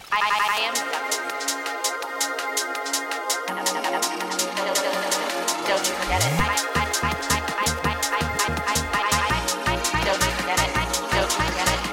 I am don't you forget it. Don't you forget it. Don't you forget it.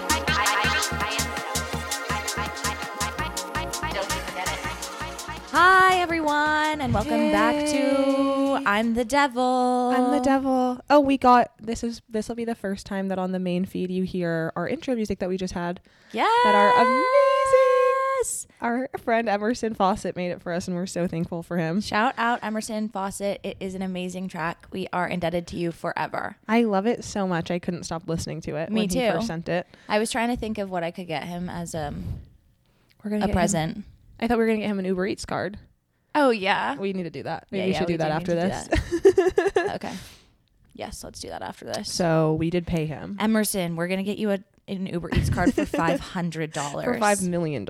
Don't you forget it. Hi, everyone, and welcome back to I'm the Devil. I'm the Devil. Oh, this will be the first time that on the main feed you hear our intro music that we just had. Yes. That are amazing. Our friend Emerson Fawcett made it for us, and we're so thankful for him. Shout out Emerson Fawcett. It is an amazing track. We are indebted to you forever. I love it so much. I couldn't stop listening to it when he first sent it. I was trying to think of what I could get him as a present. I thought we were going to get him an Uber Eats card. Oh, yeah. We need to do that. Maybe we we should do that after this. Okay. Yes, let's do that after this. So we did pay him. Emerson, we're going to get you an Uber Eats card for $500. For $5 million.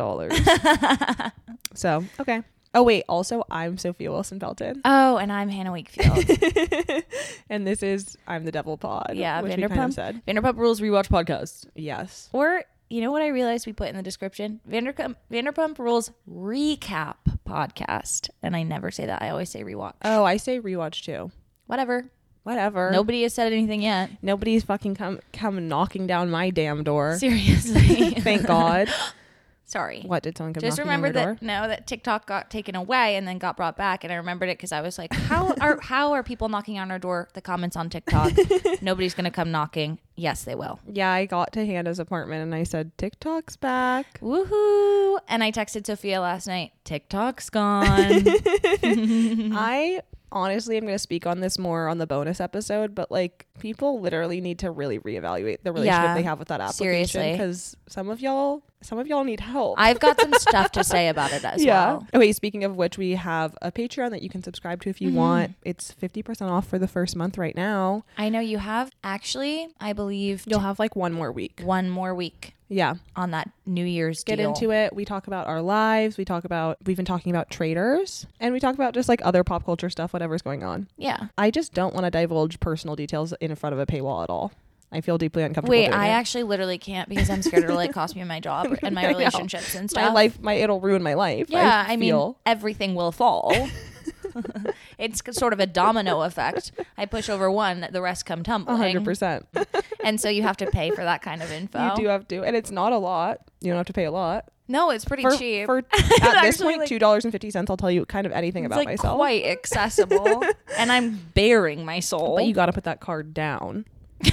So, okay. Oh, wait. Also, I'm Sophia Wilson Felton. Oh, and I'm Hannah Wakefield. And this is I'm the Devil Pod. Yeah, which we kind of said. Vanderpump Rules Rewatch Podcast. Yes. Or, you know what I realized we put in the description? Vanderpump Rules Recap Podcast. And I never say that. I always say rewatch. Oh, I say rewatch too. Whatever. Nobody has said anything yet. Nobody's fucking come knocking down my damn door. Seriously. Thank God. Sorry. What, did someone come Just knocking remember on your door? that TikTok got taken away and then got brought back, and I remembered it because I was like, how are people knocking on our door? The comments on TikTok. Nobody's gonna come knocking. Yes, they will. Yeah, I got to Hannah's apartment and I said, TikTok's back. Woohoo! And I texted Sophia last night. TikTok's gone. I honestly am going to speak on this more on the bonus episode, but like people literally need to really reevaluate the relationship they have with that application, because some of y'all need help. I've got some stuff to say about it as well. Okay, speaking of which, we have a Patreon that you can subscribe to if you want. It's 50% off for the first month right now. I know you have. Actually, I believe You'll have like one more week. Yeah. On that New Year's deal. Get into it. We talk about our lives. We've been talking about traders, and we talk about just like other pop culture stuff, whatever's going on. Yeah. I just don't want to divulge personal details in front of a paywall at all. I feel deeply uncomfortable. Wait, I actually literally can't because I'm scared it'll like cost me my job and my relationships and stuff. It'll ruin my life. Yeah, I mean, everything will fall. It's sort of a domino effect. I push over one, the rest come tumbling. 100%. And so you have to pay for that kind of info. You do have to, and it's not a lot. You don't have to pay a lot. No, it's pretty cheap. At this point, $2.50, I'll tell you kind of anything about myself. It's quite accessible, and I'm bearing my soul. But you got to put that card down.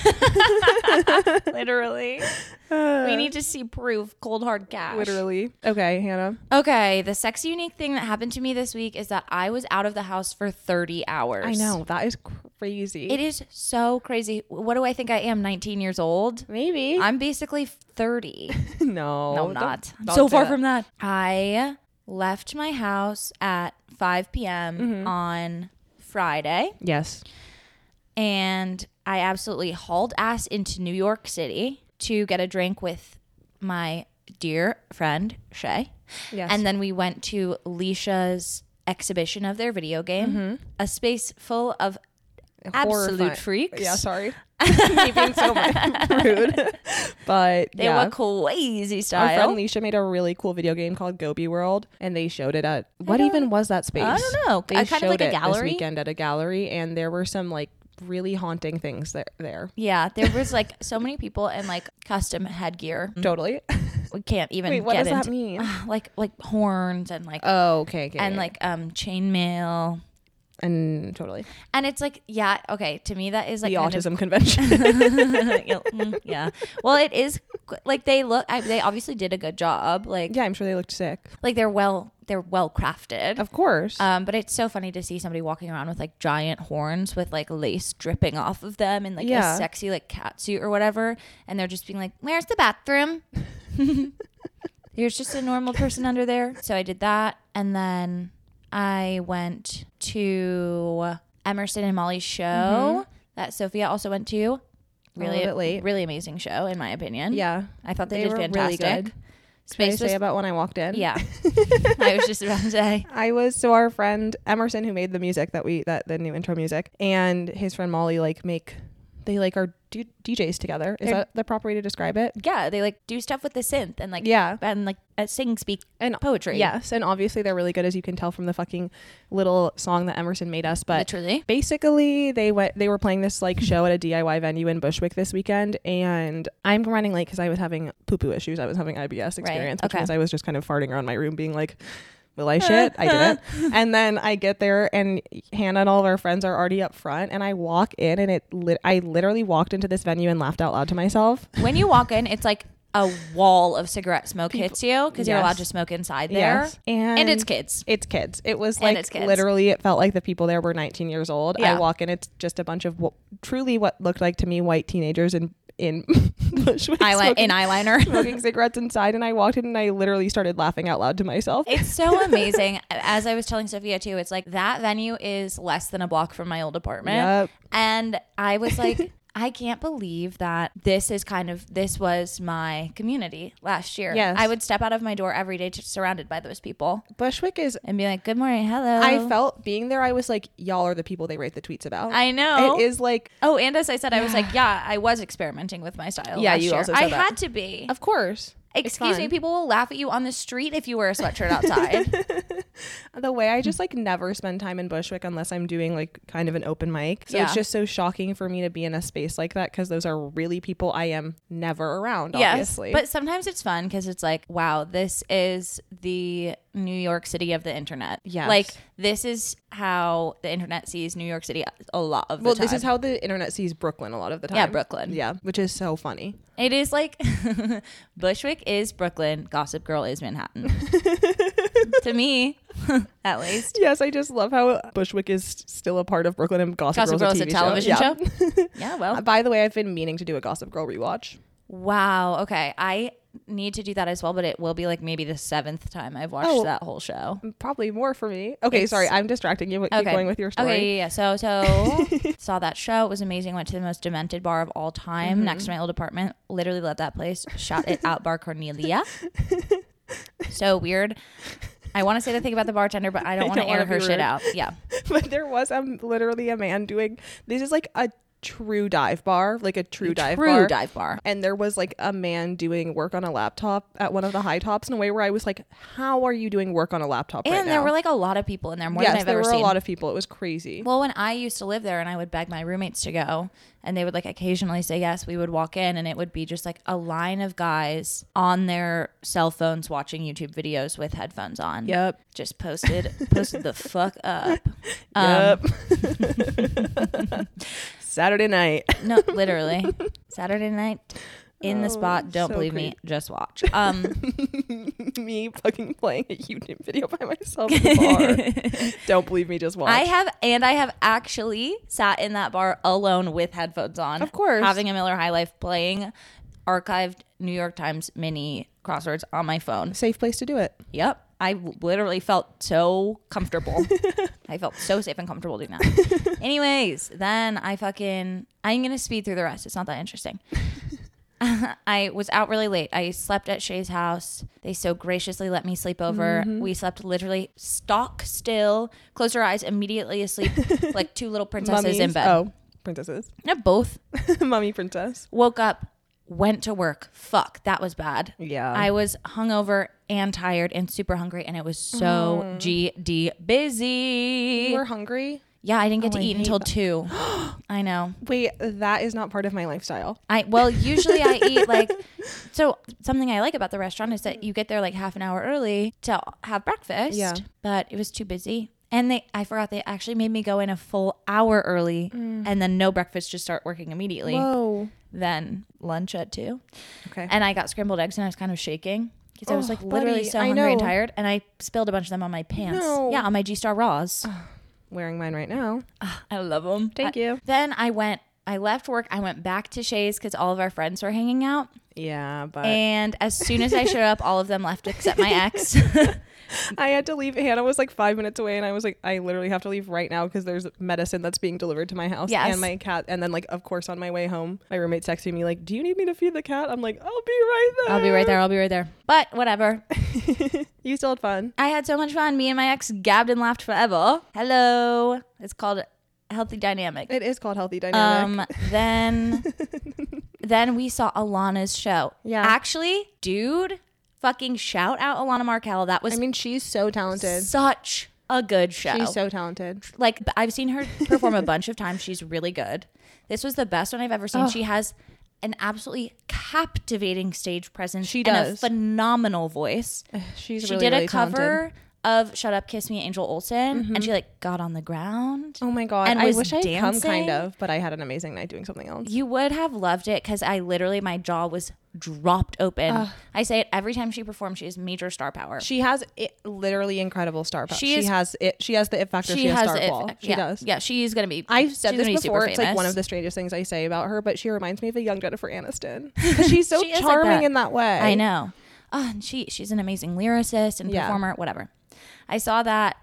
Literally. We need to see proof, cold hard cash. Literally. Okay, Hannah. Okay, the sexy unique thing that happened to me this week is that I was out of the house for 30 hours. I know, that is crazy. It is so crazy. What do I think I am, 19 years old? Maybe. I'm basically 30. No, I'm not. Don't so far from that. I left my house at 5 p.m. on Friday. Yes. And I absolutely hauled ass into New York City to get a drink with my dear friend, Shay. Yes. And then we went to Leisha's exhibition of their video game, a space full of absolute freaks. Yeah, sorry. Me being so rude. But they were crazy style. Our friend Leisha made a really cool video game called Gobi World, and they showed it at, what even was that space? I don't know. They kind showed of like a gallery. This weekend at a gallery, and there were some like really haunting things there. Yeah, there was like so many people and like custom headgear. Totally. We can't even Wait, what get does into that mean? Like horns and like okay. And like chainmail. And totally. And it's like, yeah, okay, to me that is like the autism convention. Yeah. Well, it is like they obviously did a good job. Like, yeah, I'm sure they looked sick. Like they're well crafted. Of course. But it's so funny to see somebody walking around with like giant horns with like lace dripping off of them and like a sexy like cat suit or whatever, and they're just being like, "Where's the bathroom?" There's just a normal person under there. So I did that, and then I went to Emerson and Molly's show that Sophia also went to. Really amazing show in my opinion. Yeah, I thought they did were fantastic. Really good. Space Can I say about when I walked in? Yeah, I was just about to say. Our friend Emerson, who made the music the new intro music, and his friend Molly make they like are DJs together. Is that the proper way to describe it? Yeah, they like do stuff with the synth and like sing, speak, and poetry. Yes, and obviously they're really good, as you can tell from the fucking little song that Emerson made us. But literally, basically, they were playing this like show at a DIY venue in Bushwick this weekend, and I'm running late because I was having poo issues. I was having IBS experience, which means I was just kind of farting around my room, being like, will I shit? I didn't. And then I get there and Hannah and all of our friends are already up front, and I walk in and I literally walked into this venue and laughed out loud to myself. When you walk in, it's like a wall of cigarette smoke hits you because you're allowed to smoke inside there. Yes. And it's kids. It was like literally it felt like the people there were 19 years old. I walk in, it's just a bunch of truly what looked like to me white teenagers in Bushwick eyeliner smoking cigarettes inside, and I walked in and I literally started laughing out loud to myself. It's so amazing. As I was telling Sophia too, it's like that venue is less than a block from my old apartment, and I was like, I can't believe that this was my community last year. Yes. I would step out of my door every day just surrounded by those people. Bushwick is... And be like, good morning, hello. I felt being there, I was like, y'all are the people they write the tweets about. I know. It is like... Oh, and as I said, I was like, I was experimenting with my style Yeah, last you year. also said I that. had to be. Of course. Excuse me, people will laugh at you on the street if you wear a sweatshirt outside. The way I just like never spend time in Bushwick unless I'm doing like kind of an open mic. So it's just so shocking for me to be in a space like that because those are really people I am never around, obviously. But sometimes it's fun because it's like, wow, this is the New York City of the internet. Yes. Like this is how the internet sees New York City a lot of the time. Well, this is how the internet sees Brooklyn a lot of the time. Yeah, Brooklyn. Yeah, which is so funny. It is like Bushwick is Brooklyn, Gossip Girl is Manhattan. To me, at least. Yes, I just love how Bushwick is still a part of Brooklyn and Gossip Girl is a television show. Yeah, well. By the way, I've been meaning to do a Gossip Girl rewatch. Wow. Okay. I need to do that as well, but it will be like maybe the 7th time I've watched that whole show. Probably more for me. Okay, sorry, I'm distracting you. Keep going with your story. Okay, yeah. So saw that show. It was amazing. Went to the most demented bar of all time next to my old apartment. Literally loved that place. Shout it out, Bar Cornelia. So weird. I want to say the thing about the bartender, but I don't want to air her shit out. Yeah. But there was literally a man doing, this is like a true dive bar, like a true dive bar. And there was like a man doing work on a laptop at one of the high tops in a way where I was like, how are you doing work on a laptop right now? And there were like a lot of people in there, more than I've ever seen. Yes, there were a lot of people. It was crazy. Well, when I used to live there and I would beg my roommates to go and they would like occasionally say yes, we would walk in and it would be just like a line of guys on their cell phones watching YouTube videos with headphones on. Yep. Just posted the fuck up. Yep. Saturday night. No, literally. Saturday night in the spot. Don't so believe me. Just watch. Me fucking playing a YouTube video by myself in the bar. Don't believe me. Just watch. I have actually sat in that bar alone with headphones on. Of course. Having a Miller High Life, playing archived New York Times mini crosswords on my phone. Safe place to do it. Yep. I literally felt so comfortable. I felt so safe and comfortable doing that. Anyways, then I'm going to speed through the rest. It's not that interesting. I was out really late. I slept at Shay's house. They so graciously let me sleep over. We slept literally stock still, closed our eyes, immediately asleep, like two little princesses Mummies. in bed. Oh, princesses. Yeah, both. Mummy princess. Woke up, went to work. Fuck, that was bad. Yeah. I was hungover and tired and super hungry, and it was so GD busy. You were hungry? Yeah, I didn't get to eat until 2. I know. Wait, that is not part of my lifestyle. Usually I eat so something I like about the restaurant is that you get there like half an hour early to have breakfast. Yeah. But it was too busy. And I forgot they actually made me go in a full hour early and then no breakfast, just start working immediately. Whoa. Then lunch at 2. Okay. And I got scrambled eggs and I was kind of shaking because I was like literally buddy, so hungry and tired. And I spilled a bunch of them on my pants. No. Yeah, on my G-Star Raws. Wearing mine right now. I love them. Thank you. Then I left work. I went back to Shay's because all of our friends were hanging out. Yeah, but... And as soon as I showed up, all of them left except my ex. I had to leave. Hannah was like 5 minutes away and I was like, I literally have to leave right now because there's medicine that's being delivered to my house and my cat. And then like, of course, on my way home, my roommate texted me like, do you need me to feed the cat? I'm like, I'll be right there. I'll be right there. But whatever. You still had fun. I had so much fun. Me and my ex gabbed and laughed forever. Hello. It's called Healthy Dynamic. It is called Healthy Dynamic. Then we saw Alana's show. Yeah. Actually, dude, fucking shout out Alana Markell. That was, I mean, she's so talented. such a good show. She's so talented. Like, I've seen her perform a bunch of times. She's really good. This was the best one I've ever seen. She has an absolutely captivating stage presence. She and does. a phenomenal voice. She's She really, did a really cover talented. of Shut Up, Kiss Me, Angel Olsen, and she like got on the ground. Oh my God. and I was wish I'd come dancing. kind of, but I had an amazing night doing something else. You would have loved it because I literally, my jaw was dropped open. I say it every time she performs. She has major star power. She has literally incredible star power. She has the it factor. She has star it- qual. She yeah, does. Yeah, she's gonna be. I've said she's this gonna be super before. It's like famous. one of the strangest things I say about her, but she reminds me of a young Jennifer Aniston because she's so She is like charming that. in that way. I know. And she's an amazing lyricist and Yeah. performer. Whatever. I saw that.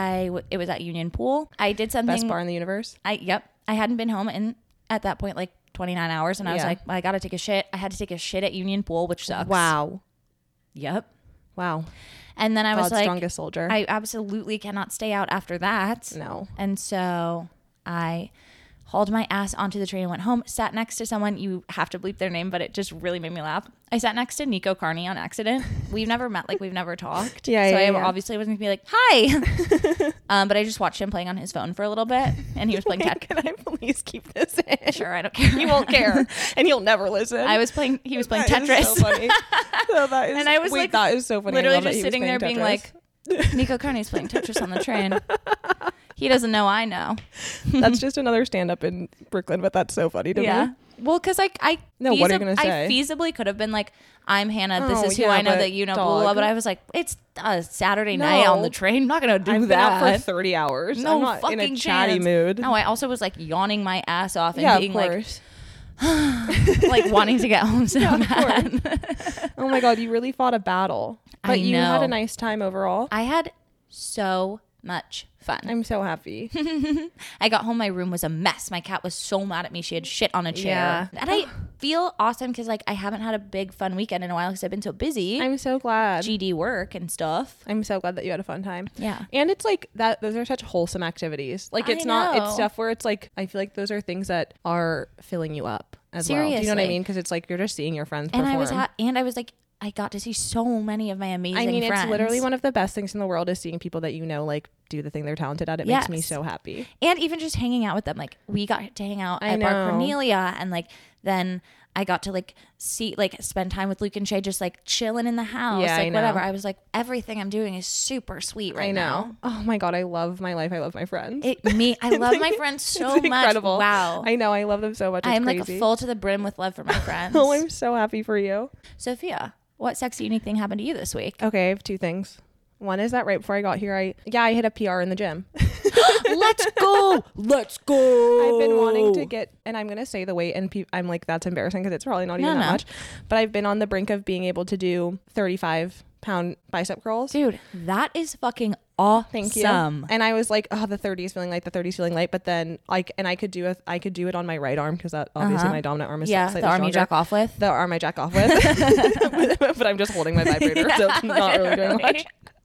It was at Union Pool. I did something. Best bar in the universe. I hadn't been home at that point like 29 hours, and I was Yeah. like, well, I gotta take a shit. I had to take a shit at Union Pool, which sucks. Wow. Yep. Wow. And then I was God's like, strongest soldier. I absolutely cannot stay out after that. No. And so I hauled my ass onto the train and went home, sat next to someone. You have to bleep their name, but it just really made me laugh. I sat next to Nico Carney on accident. We've never met, like we've never talked. Yeah, so yeah, I yeah. obviously wasn't gonna be like, hi. But I just watched him playing on his phone for a little bit, and he was playing Tetris. Can I please keep this in? Sure, I don't care. He won't care, and he'll never listen. He was playing That Tetris. is so funny. So that is, And I was like, that is so funny. I literally love that just he was sitting there playing being Tetris. like, Nico Carney's playing Tetris on the train. He doesn't know I know. That's just another stand-up in Brooklyn, but that's so funny to Yeah. me. Well, because like No, what are you gonna I say? feasibly could have been like, I'm Hannah. This Oh, is who yeah, I know but that you know. Blah, dog. blah, blah. But I was like, it's a Saturday night on No. the train. I'm not gonna do I've been that out for 30 hours. No I'm not in a fucking chatty chance. mood. No, I also was like yawning my ass off and Yeah, being of like, course. like wanting to get home so Yeah, of bad. Oh my God, you really fought a battle. But I you had know. a nice time overall. I had so much fun. I'm so happy. I got home, my room was a mess. My cat was so mad at me. She had shit on a chair. Yeah. And I feel awesome because like I haven't had a big fun weekend in a while because I've been so busy. I'm so glad. GD work and stuff. I'm so glad that you had a fun time. Yeah. And it's like that, those are such wholesome activities. Like it's I not, know. it's stuff where it's like, I feel like those are things that are filling you up as well. Do you know what I Seriously. mean? Because it's like you're just seeing your friends And perform. I was like, I got to see so many of my amazing I mean, friends. it's literally one of the best things in the world is seeing people that you know, like do the thing they're talented at. It makes me Yes. so happy. And even just hanging out with them. Like we got to hang out I at Bar know. Cornelia, and like then I got to like spend time with Luke and Shay just like chilling in the house. Yeah, I like know. whatever. I was like, everything I'm doing is super sweet right I know. now. Oh my God, I love my life. I love my friends. I love my friends so It's much. incredible. Wow. I know. I love them so much. It's I'm like crazy. full to the brim with love for my friends. Oh, I'm so happy for you. Sophia, what sexy unique thing happened to you this week? Okay, I have two things. One is that right before I got here, I hit a PR in the gym. Let's go. Let's go. I've been wanting to get, and I'm going to say the weight, and I'm like, that's embarrassing because it's probably not even that much. But I've been on the brink of being able to do 35-pound bicep curls. Dude, that is fucking awesome. Thank you. And I was like, oh, the 30s feeling light. But then I could do it on my right arm because that obviously my dominant arm is slightly the arm you stronger. jack off with. The arm I jack off with. But I'm just holding my vibrator, so it's not really doing much.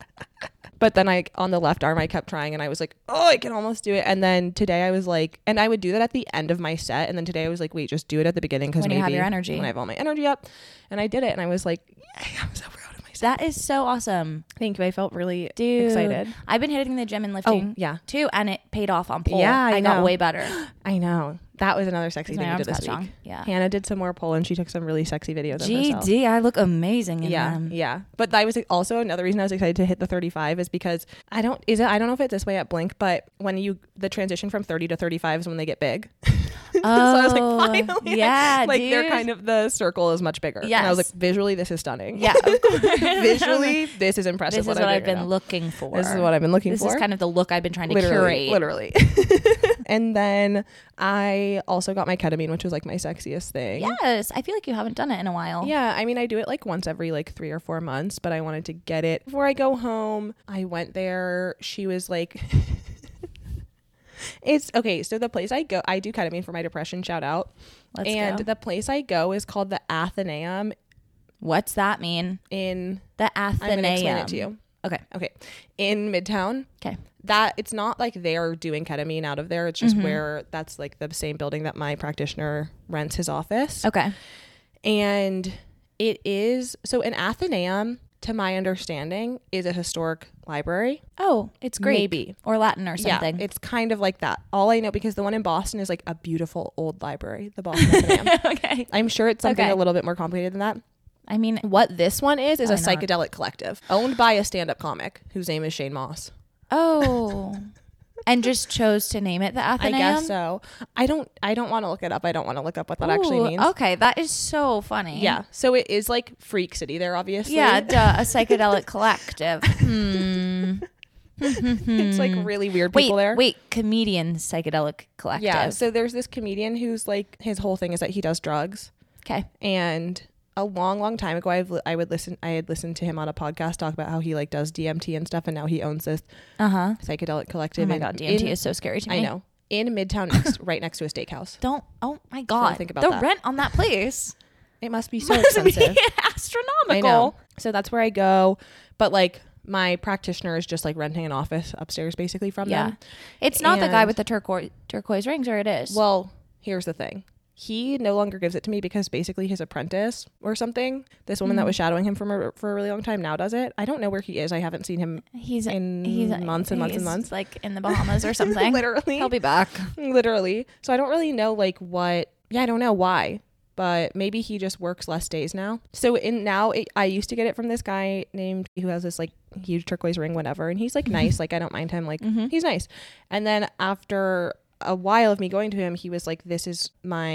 But then on the left arm, I kept trying and I was like, oh, I can almost do it. And then today I was like, and I would do that at the end of my set. And then today I was like, wait, just do it at the beginning. Because When you have your energy. When I have all my energy up. And I did it. And I was like, yay, I'm so proud of myself. That is so awesome. Thank you. I felt really Dude, excited. I've been hitting the gym and lifting yeah. too, and it paid off on pole. Yeah, I got know. way better. I know. That was another sexy My thing you arms did this got week. strong. Yeah. Hannah did some more pole and she took some really sexy videos of herself. GD, I look amazing in them. Yeah. But that was also another reason I was excited to hit the 35 is because I don't know if it's this way at Blink, but when the transition from 30 to 35 is when they get big. So I was like, finally. Yeah, like dude. they're kind of, the circle is much bigger. Yes. And I was like, visually, this is stunning. Yeah, of course. Visually, this is impressive. This is what I'm I've doing right been now. looking for. This is what I've been looking This for. is kind of the look I've been trying to curate. Literally. And then I also got my ketamine, which was like my sexiest thing. Yes, I feel like you haven't done it in a while. Yeah, I mean, I do it like once every like 3 or 4 months, but I wanted to get it before I go home. I went there. She was like, it's okay. So the place I go, I do ketamine for my depression. Shout out. Let's and go. the place I go is called the Athenaeum What's that mean? in, The I'm going to explain Athenaeum. it to you. Okay. In Midtown. Okay. That it's not like they're doing ketamine out of there. It's just where that's like the same building that my practitioner rents his office. Okay. And it is, so an Athenaeum, to my understanding, is a historic library. Oh, it's Greek. Maybe. Or Latin or something. Yeah, it's kind of like that. All I know, because the one in Boston is like a beautiful old library, the Boston Athenaeum. Okay. I'm sure it's something a little bit more complicated than that. I mean, What this one is a psychedelic collective owned by a stand-up comic whose name is Shane Moss. oh. And just chose to name it the Athenaeum? I guess so. I don't want to look it up. I don't want to look up what that actually means. Okay, that is so funny. Yeah. So it is like Freak City there, obviously. Yeah, duh, a psychedelic collective. It's like really weird people there. Wait, comedian psychedelic collective. Yeah. So there's this comedian who's like, his whole thing is that he does drugs. Okay. And a long time ago, I had listened to him on a podcast talk about how he like does DMT and stuff, and now he owns this psychedelic collective. Oh my God, DMT is so scary to me. I know. In Midtown, right next to a steakhouse. Oh my God. think about the that. rent on that place. It must be so expensive. Astronomical. I know. So that's where I go. But like my practitioner is just like renting an office upstairs basically from them. It's not the guy with the turquoise rings, or it is? Well, here's the thing. He no longer gives it to me because basically his apprentice or something, this woman that was shadowing him for a really long time, now does it. I don't know where he is. I haven't seen him he's months and months and months. Like in the Bahamas or something. Literally. He'll be back. Literally. So I don't really know like what, I don't know why, but maybe he just works less days now. So I used to get it from this guy named, who has this like huge turquoise ring, whatever. And he's like nice. Like I don't mind him. Like he's nice. And then after a while of me going to him, he was like, this is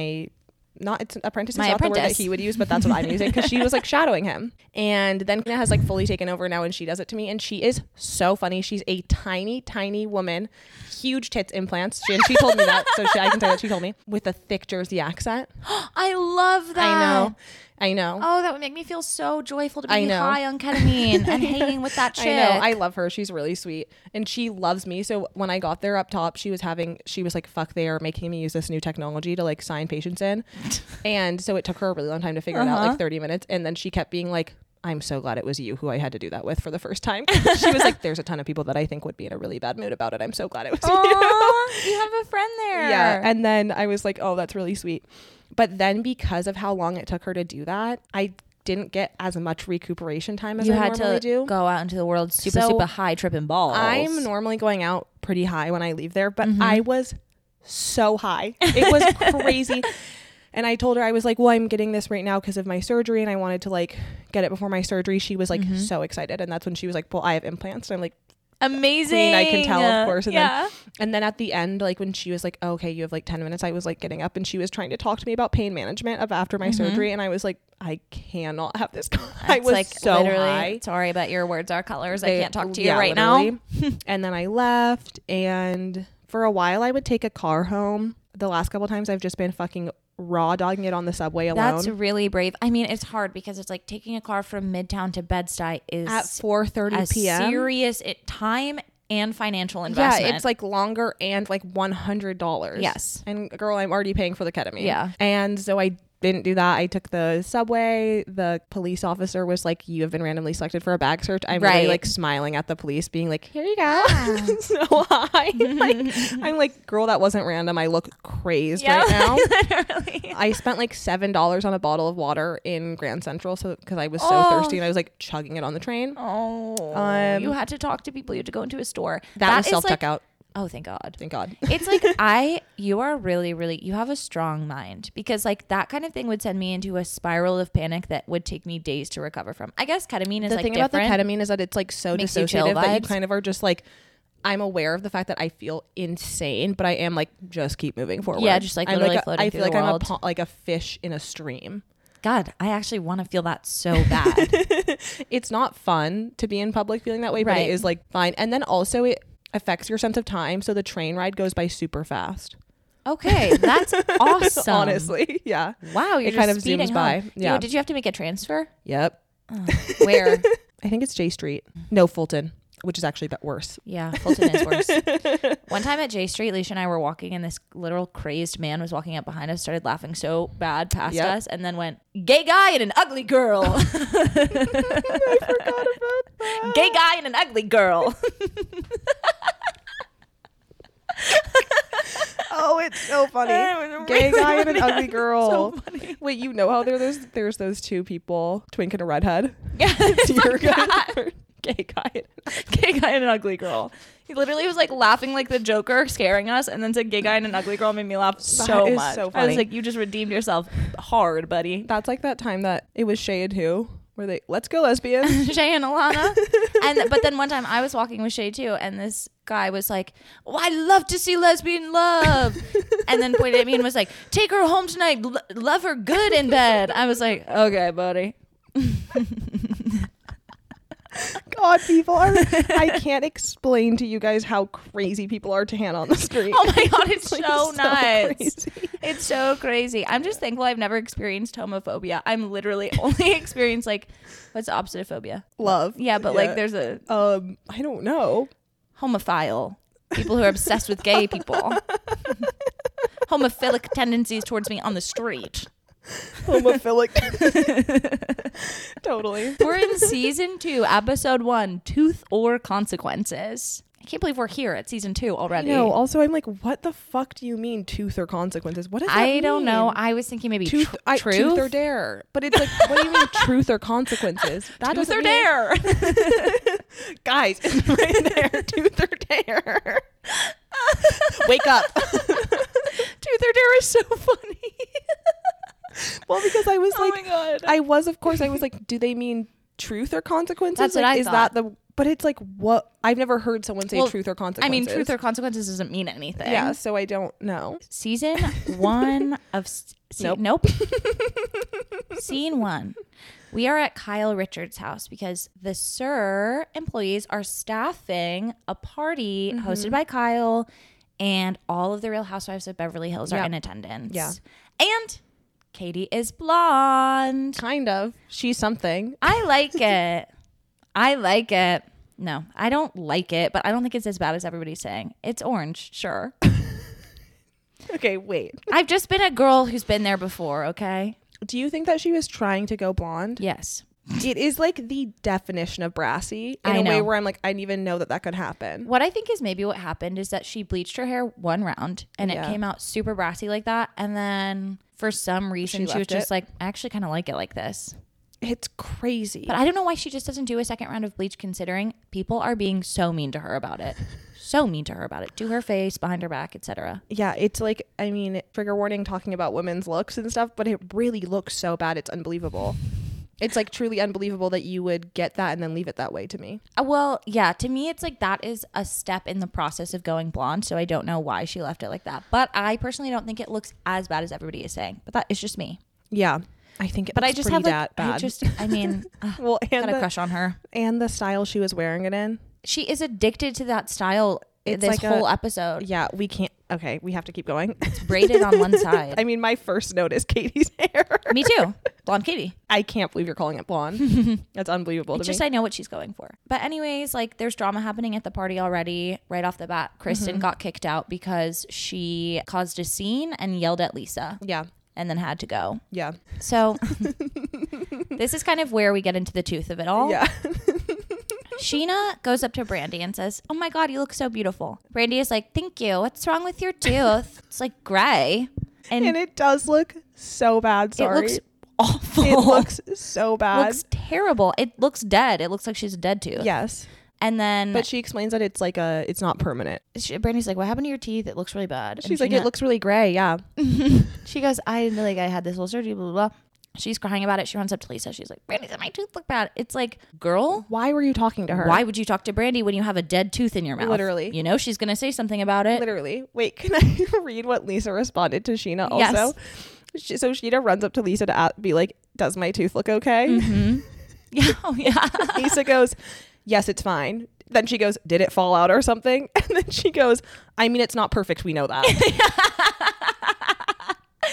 it's apprentice is not the word that he would use, but that's what I'm using, because she was like shadowing him. And then Kina has like fully taken over now, and she does it to me, and she is so funny. She's a tiny woman, huge tits implants, and she told me that, so I can say that she told me, with a thick Jersey accent. I love that. I know. Oh, that would make me feel so joyful to be high on ketamine and hanging with that chick. I know. I love her. She's really sweet. And she loves me. So when I got there up top, she was like, fuck, they are making me use this new technology to like sign patients in. And so it took her a really long time to figure it out, like 30 minutes. And then she kept being like, I'm so glad it was you who I had to do that with for the first time. She was like, there's a ton of people that I think would be in a really bad mood about it. I'm so glad it was you. You have a friend there. Yeah. And then I was like, oh, that's really sweet. But then because of how long it took her to do that, I didn't get as much recuperation time as I normally do. You had to go out into the world super high, tripping balls. I'm normally going out pretty high when I leave there, but I was so high. It was crazy. And I told her, I was like, well, I'm getting this right now because of my surgery, and I wanted to like get it before my surgery. She was like so excited. And that's when she was like, well, I have implants. And I'm like, amazing. Queen, I can tell, of course. And then at the end, like when she was like, oh, okay, you have like 10 minutes, I was like getting up, and she was trying to talk to me about pain management after my surgery. And I was like, I cannot have this. I was like, so high. Sorry, but your words are colors. I can't talk to you right now. And then I left, and for a while I would take a car home. The last couple times I've just been fucking raw dogging it on the subway alone. That's really brave. I mean, it's hard because it's like taking a car from Midtown to Bed-Stuy is at 4:30 p.m. serious time and financial investment. Yeah, it's like longer and like $100. Yes. And girl, I'm already paying for the ketamine. Yeah. And so I didn't do that. I took the subway. The police officer was like, you have been randomly selected for a bag search. I'm really like smiling at the police, being like, here you go. So high. Like, I'm like, girl, that wasn't random. I look crazed right now. Literally. I spent like $7 on a bottle of water in Grand Central, so because I was so thirsty, and I was like chugging it on the train. You had to talk to people. You had to go into a store. That was self-checkout. Oh, thank God. Thank God. It's like you are really, you have a strong mind, because like that kind of thing would send me into a spiral of panic that would take me days to recover from. I guess ketamine is like different. The thing about the ketamine is that it's like so dissociative that you kind of are just like, I'm aware of the fact that I feel insane, but I am like, just keep moving forward. Yeah, just like literally floating I through feel the world. I'm like a fish in a stream. God, I actually want to feel that so bad. It's not fun to be in public feeling that way, but it is like fine. And then also it affects your sense of time, so the train ride goes by super fast. Okay, that's awesome. Honestly, yeah. Wow, you're it kind of speeding zooms by. Yeah. Did you have to make a transfer? Yep. Where? I think it's J Street. No, Fulton, which is actually a bit worse. Yeah, Fulton is worse. One time at J Street, Leisha and I were walking, and this literal crazed man was walking up behind us, started laughing so bad past us, and then went, gay guy and an ugly girl. I forgot about that. gay guy and an ugly girl. Oh, it's so funny. Gay guy and an ugly girl. So funny. Wait, you know how there's those two people, twink and a redhead? Yeah, so you're good. Gay guy and an ugly girl. He literally was like laughing like the Joker, scaring us, and then said gay guay and an ugly girl, made me laugh so much. So funny. I was like, you just redeemed yourself hard, buddy. That's like that time that it was Shay and who? Where they, let's go lesbian. Shay and Alana. But then one time I was walking with Shay too, and this guy was like, oh, I love to see lesbian love. And then pointed at me and was like, take her home tonight, love her good in bed. I was like, okay, buddy. God, people are, I can't explain to you guys how crazy people are to Hannah on the street. Oh my God, it's like so nuts. Crazy. It's so crazy. I'm just thankful I've never experienced homophobia. I'm literally only experienced like, what's the opposite of phobia? Love. Yeah, but like there's a I don't know. Homophile. People who are obsessed with gay people. Homophilic tendencies towards me on the street. Homophilic. Totally. We're in season 2, episode 1, Tooth or Consequences. I can't believe we're here at season 2 already. No, also I'm like, what the fuck do you mean tooth or consequences? What does that mean? I don't know. I was thinking maybe truth or dare. But it's like, what do you mean truth or consequences? That truth or dare. Guys, it's right there. Tooth or dare. Wake up. Tooth or dare is so funny. Well, because I was like, oh my God. I was like, do they mean truth or consequences? That's what like, I thought. But it's like, what? I've never heard someone say truth or consequences. I mean, truth or consequences doesn't mean anything. Yeah, so I don't know. Season 1 of... Nope. Scene 1. We are at Kyle Richards' house because the SUR employees are staffing a party hosted by Kyle, and all of the Real Housewives of Beverly Hills are in attendance. Yeah. And Katie is blonde. Kind of. She's something. I like it. No, I don't like it, but I don't think it's as bad as everybody's saying. It's orange, sure. Okay, wait. I've just been a girl who's been there before, okay? Do you think that she was trying to go blonde? Yes. It is like the definition of brassy in a way where I'm like, I didn't even know that could happen. What I think is maybe what happened is that she bleached her hair one round and it came out super brassy like that. And then for some reason, she was just like, I actually kind of like it like this. It's crazy. But I don't know why she just doesn't do a second round of bleach, considering people are being so mean to her about it. So mean to her about it. To her face, behind her back, etc. Yeah, it's like, I mean, trigger warning talking about women's looks and stuff, but it really looks so bad. It's unbelievable. It's like truly unbelievable that you would get that and then leave it that way to me. Well, yeah, to me, it's like that is a step in the process of going blonde. So I don't know why she left it like that. But I personally don't think it looks as bad as everybody is saying. But that is just me. Yeah. I think it but looks I just pretty have like, bad. I mean, well, and got a crush on her. And the style she was wearing it in. She is addicted to that style. It's this like whole episode. Yeah, we can't. Okay, we have to keep going. It's braided on one side. I mean, my first note is Katie's hair. Me too. Blonde Katie. I can't believe you're calling it blonde. That's unbelievable to me. It's just I know what she's going for. But anyways, like there's drama happening at the party already. Right off the bat, Kristen got kicked out because she caused a scene and yelled at Lisa. Yeah. And then had to go. Yeah. So this is kind of where we get into the tooth of it all. Yeah. Sheena goes up to Brandy and says, "Oh my God, you look so beautiful." Brandy is like, "Thank you. What's wrong with your tooth?" It's like gray. And it does look so bad. Sorry. It looks awful. It looks so bad. It looks terrible. It looks dead. It looks like she's a dead tooth. Yes. And then... But she explains that it's like it's not permanent. Brandy's like, what happened to your teeth? It looks really bad. She's like, it looks really gray. Yeah. She goes, I had this little surgery, blah, blah, blah. She's crying about it. She runs up to Lisa. She's like, Brandy said my tooth look bad. It's like, girl. Why were you talking to her? Why would you talk to Brandy when you have a dead tooth in your mouth? Literally. You know she's going to say something about it. Literally. Wait, can I read what Lisa responded to Sheena also? Yes. So Sheena runs up to Lisa to be like, does my tooth look okay? Mm-hmm. Yeah. Oh, yeah. Lisa goes, yes, it's fine. Then she goes, did it fall out or something? And then she goes, I mean, it's not perfect. We know that. Well,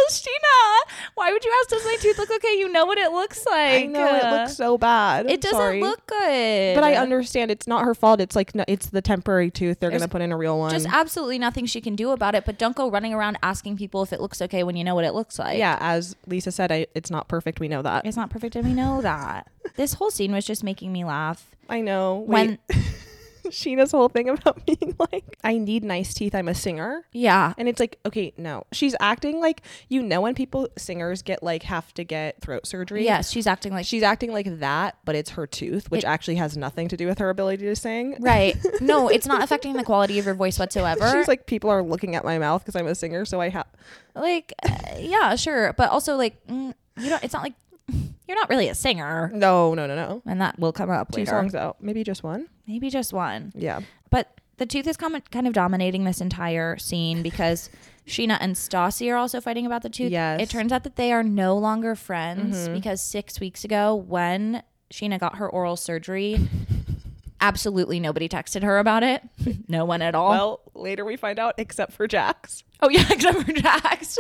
Sheena, why would you ask, does my tooth look okay? You know what it looks like. I know it looks so bad. It doesn't look good. But I understand it's not her fault. It's like, no, it's the temporary tooth. They're going to put in a real one. Just absolutely nothing she can do about it. But don't go running around asking people if it looks okay when you know what it looks like. Yeah, as Lisa said, it's not perfect. We know that. It's not perfect and we know that. This whole scene was just making me laugh. I know. When Sheena's whole thing about being like, I need nice teeth, I'm a singer. Yeah. And it's like, okay, no. She's acting like, when singers get like, have to get throat surgery. Yes, she's acting like that, but it's her tooth, which actually has nothing to do with her ability to sing. Right. No, it's not affecting the quality of your voice whatsoever. She's like, people are looking at my mouth because I'm a singer, so I have. Like, yeah, sure. But also like, it's not like, you're not really a singer. No. And that will come up later. 2 songs out. Maybe just one. Yeah. But the tooth is kind of dominating this entire scene because Sheena and Stassi are also fighting about the tooth. Yes. It turns out that they are no longer friends because 6 weeks ago when Sheena got her oral surgery, absolutely nobody texted her about it. No one at all. Well, later we find out, except for Jax. Oh, yeah, except for Jax.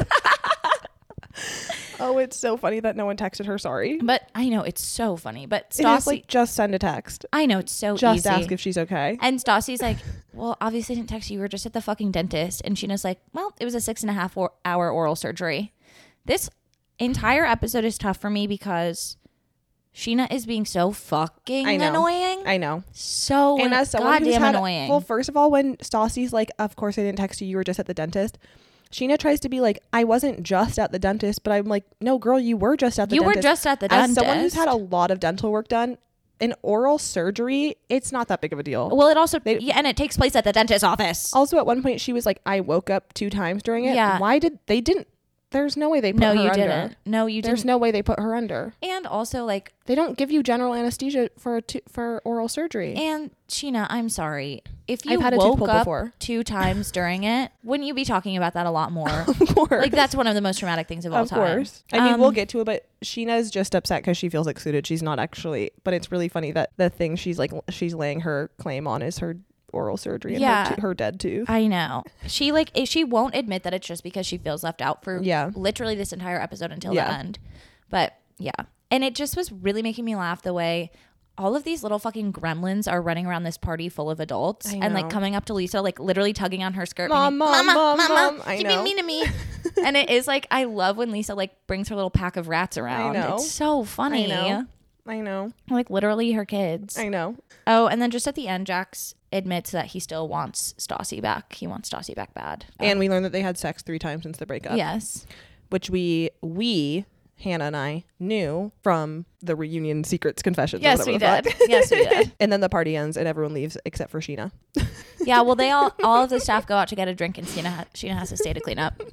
Oh, it's so funny that no one texted her sorry. But I know, it's so funny. But Stassi, it's like, just send a text. I know, it's so just easy. Just ask if she's okay. And Stassi's like, well, obviously I didn't text you. We were just at the fucking dentist. And Sheena's like, well, it was a 6.5 hour oral surgery. This entire episode is tough for me because Sheena is being so fucking annoying. I know. So and as someone goddamn annoying. Well, first of all, when Stassi's like, of course I didn't text you. You were just at the dentist. Sheena tries to be like, I wasn't just at the dentist, but I'm like, no, girl, you were just at the dentist. You were just at the dentist. As someone who's had a lot of dental work done, an oral surgery, it's not that big of a deal. Well, it also, and it takes place at the dentist's office. Also, at one point, she was like, I woke up 2 times during it. Yeah. Why did they didn't? There's no way they put her under. No, you didn't. There's no way they put her under. And also, like, they don't give you general anesthesia for oral surgery. And Sheena, I'm sorry. If you woke up before 2 times during it, wouldn't you be talking about that a lot more? Of course. Like, that's one of the most traumatic things of all time. Of course. I mean, we'll get to it, but Sheena's just upset because she feels excluded. She's not actually, but it's really funny that the thing she's laying her claim on is her oral surgery and her dead tooth. I know. She won't admit that it's just because she feels left out for literally this entire episode until the end. But yeah. And it just was really making me laugh the way all of these little fucking gremlins are running around this party full of adults and like coming up to Lisa, like literally tugging on her skirt. Mom. She's being mean to me. And it is like, I love when Lisa like brings her little pack of rats around. I know. It's so funny. I know. Like literally her kids. I know. Oh, and then just at the end, Jax admits that he still wants Stassi back. He wants Stassi back bad. And we learned that they had sex 3 times since the breakup. Yes. Which we Hannah and I knew from the reunion secrets confessions. Yes, we did. Yes, we did. And then the party ends and everyone leaves except for Sheena. Yeah, well, they all of the staff go out to get a drink and Sheena has to stay to clean up.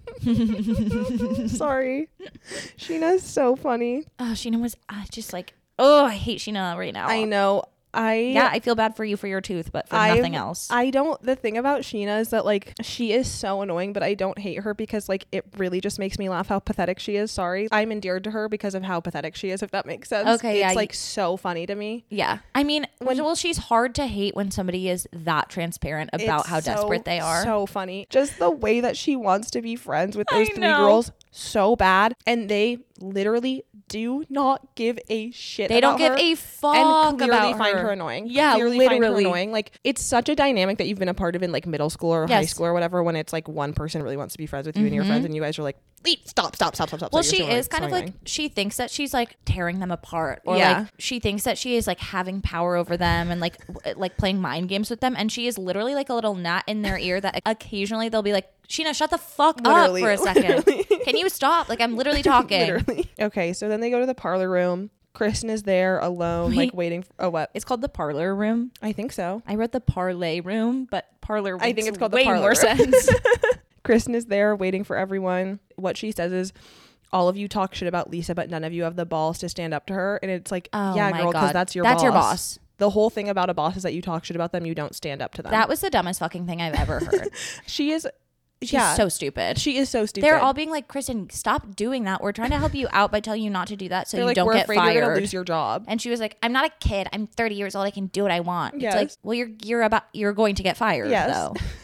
Sorry. Sheena's so funny. Oh, Sheena was just like, oh, I hate Sheena right now. I know. I feel bad for you for your tooth, but for nothing else. The thing about Sheena is that like she is so annoying, but I don't hate her because like it really just makes me laugh how pathetic she is. Sorry. I'm endeared to her because of how pathetic she is, if that makes sense. Okay, it's like so funny to me. Yeah. I mean, she's hard to hate when somebody is that transparent about how desperate they are. So funny. Just the way that she wants to be friends with those 3 girls so bad, and they literally do not give a shit. They don't give a fuck and clearly about find her. her annoying. Yeah, clearly literally find her annoying. Like it's such a dynamic that you've been a part of in like middle school or high school or whatever. When it's like one person really wants to be friends with you and your friends, and you guys are like, stop. Well, she is kind of like she thinks that she's like tearing them apart, or like she thinks that she is like having power over them and like playing mind games with them, and she is literally like a little gnat in their ear that occasionally they'll be like, Sheena, shut the fuck up for a second. Can you stop? Like, I'm literally talking. Literally. Okay, so then they go to the parlor room. Kristen is there alone, like waiting for what? It's called the parlor room. I think so. I wrote the parlay room, but parlor I think it's called way the parlor more sense. Kristen is there waiting for everyone. What she says is, all of you talk shit about Lisa, but none of you have the balls to stand up to her. And it's like, yeah, girl, because that's your boss. The whole thing about a boss is that you talk shit about them, you don't stand up to them. That was the dumbest fucking thing I've ever heard. She's so stupid. She is so stupid. They're all being like, Kristen, stop doing that. We're trying to help you out by telling you not to do that so you don't we're get afraid fired. You're gonna lose your job. And she was like, I'm not a kid. I'm 30 years old. I can do what I want. Yes. It's like, well, you're going to get fired though.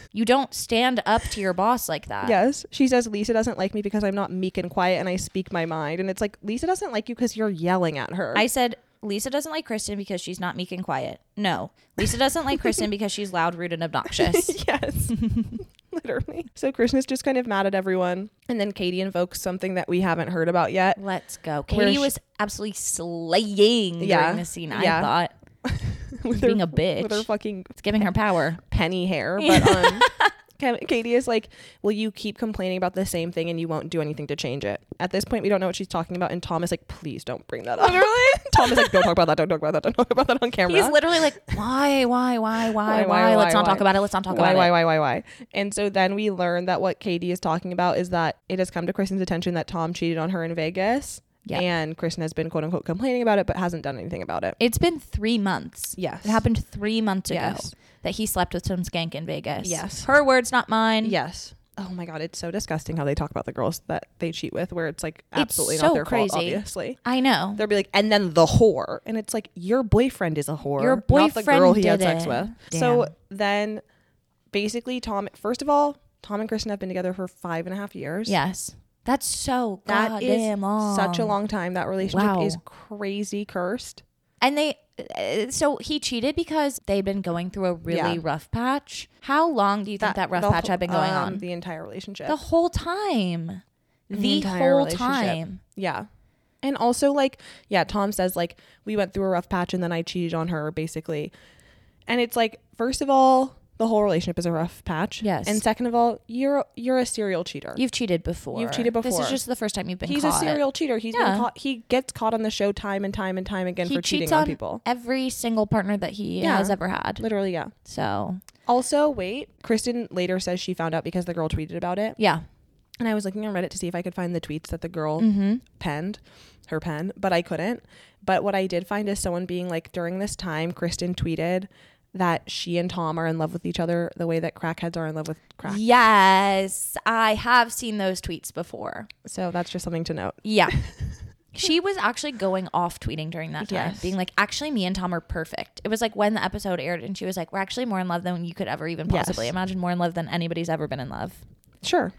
You don't stand up to your boss like that. Yes. She says, Lisa doesn't like me because I'm not meek and quiet and I speak my mind. And it's like, Lisa doesn't like you because you're yelling at her. I said, Lisa doesn't like Kristen because she's not meek and quiet. No. Lisa doesn't like Kristen because she's loud, rude, and obnoxious. Yes. Literally. So Kristen is just kind of mad at everyone. And then Katie invokes something that we haven't heard about yet. Let's go. Katie was absolutely slaying during the scene, I thought. With being her, a bitch. With her fucking It's giving her power. penny hair. But Katie is like, will you keep complaining about the same thing and you won't do anything to change it? At this point, we don't know what she's talking about. And Tom is like, please don't bring that up. Literally? Tom is like, don't talk about that. Don't talk about that. Don't talk about that on camera. He's literally like, why? Let's not talk about it. Let's not talk about it. Why? And so then we learn that what Katie is talking about is that it has come to Kristen's attention that Tom cheated on her in Vegas. Yep. And Kristen has been, quote unquote, complaining about it, but hasn't done anything about it. It's been 3 months. Yes. It happened 3 months ago that he slept with some skank in Vegas. Yes. Her words, not mine. Yes. Oh my God. It's so disgusting how they talk about the girls that they cheat with, where it's like absolutely not their fault, obviously. I know. They'll be like, and then the whore. And it's like, your boyfriend is a whore. Your boyfriend, not the girl he had sex with. Damn. So then basically first of all, Tom and Kristen have been together for 5.5 years. Yes. That's so goddamn long. Such a long time. That relationship is crazy cursed. And so he cheated because they'd been going through a really rough patch. How long do you think that rough patch had been going on? The entire relationship. The whole time. The whole time. Yeah. And also Tom says we went through a rough patch and then I cheated on her basically. And it's like, first of all, the whole relationship is a rough patch. Yes. And second of all, you're a serial cheater. You've cheated before. This is just the first time you've been caught. He's a serial cheater. He's been caught. He gets caught on the show time and time again for cheating on people. Every single partner that he has ever had. Literally, yeah. So. Also, Kristen later says she found out because the girl tweeted about it. Yeah. And I was looking on Reddit to see if I could find the tweets that the girl penned, her pen, but I couldn't. But what I did find is someone being like, during this time, Kristen tweeted that she and Tom are in love with each other the way that crackheads are in love with crack. Yes, I have seen those tweets before. So that's just something to note. Yeah. She was actually going off tweeting during that time, being like, actually, me and Tom are perfect. It was like when the episode aired and she was like, we're actually more in love than you could ever even possibly imagine, more in love than anybody's ever been in love. Sure.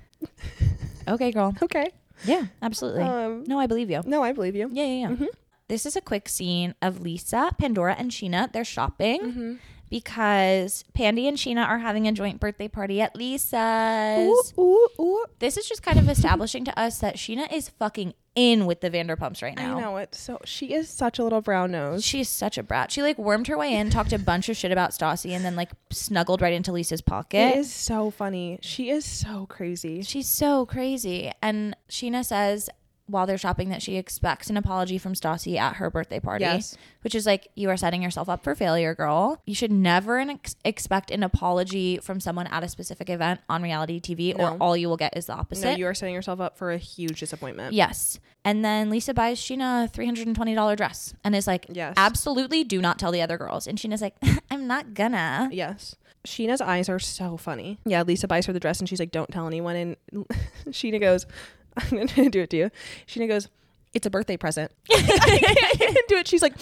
Okay, girl. Okay. Yeah, absolutely. No, I believe you. No, I believe you. Yeah. Mm-hmm. This is a quick scene of Lisa, Pandora, and Sheena. They're shopping because Pandy and Sheena are having a joint birthday party at Lisa's. Ooh. This is just kind of establishing to us that Sheena is fucking in with the Vanderpumps right now. I know it. So she is such a little brown nose. She's such a brat. She wormed her way in, talked a bunch of shit about Stassi, and then snuggled right into Lisa's pocket. It is so funny. She is so crazy. She's so crazy. And Sheena says, while they're shopping, that she expects an apology from Stassi at her birthday party. Yes. Which is you are setting yourself up for failure, girl. You should never expect an apology from someone at a specific event on reality TV, or all you will get is the opposite. No, you are setting yourself up for a huge disappointment. Yes. And then Lisa buys Sheena a $320 dress and is like, absolutely do not tell the other girls. And Sheena's like, I'm not gonna. Yes. Sheena's eyes are so funny. Yeah, Lisa buys her the dress and she's like, don't tell anyone. And Sheena goes, I'm going to do it to you. Sheena goes, it's a birthday present. I can't do it. She's like,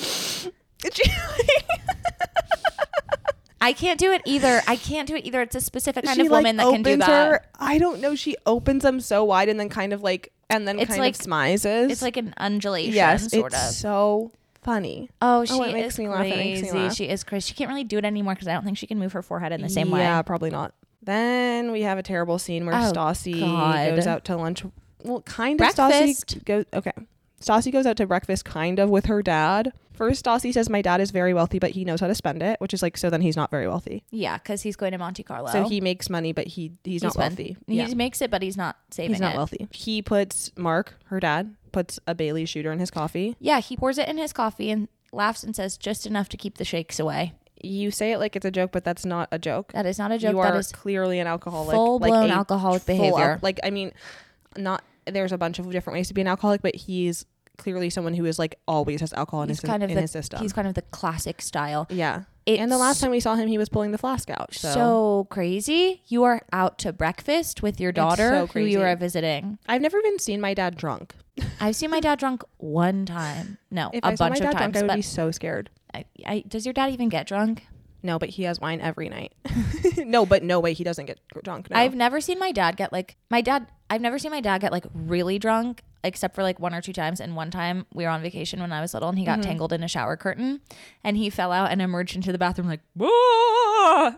I can't do it either. It's a specific kind of woman that can do that. I don't know. She opens them so wide and then kind of and then it's kind of smizes. It's like an undulation, sort of. It's so funny. Oh, she is crazy. She is crazy. She can't really do it anymore because I don't think she can move her forehead in the same way. Yeah, probably not. Then we have a terrible scene where Stassi goes out to lunch. Well, kind of. Breakfast. Stassi goes out to breakfast kind of with her dad. First, Stassi says, my dad is very wealthy, but he knows how to spend it, which is so then he's not very wealthy. Yeah, because he's going to Monte Carlo. So he makes money, but he's not wealthy. He makes it, but he's not saving it. He's not wealthy. He puts, her dad, puts a Bailey's shooter in his coffee. Yeah, he pours it in his coffee and laughs and says, just enough to keep the shakes away. You say it like it's a joke, but that's not a joke. That is not a joke. You are clearly an alcoholic. Full-blown alcoholic behavior. There's a bunch of different ways to be an alcoholic, but he's clearly someone who is always has alcohol in his system. He's kind of the classic style. Yeah. And the last time we saw him, he was pulling the flask out. So crazy. You are out to breakfast with your daughter who you are visiting. I've never even seen my dad drunk. I've seen my dad drunk one time. No, if a I saw bunch my dad of times. Drunk, I would be so scared. Does your dad even get drunk? No, but he has wine every night. No, but no way he doesn't get drunk. No. I've never seen my dad get like really drunk, except for like 1 or 2 times. And one time we were on vacation when I was little and he got tangled in a shower curtain and he fell out and emerged into the bathroom like, whoa!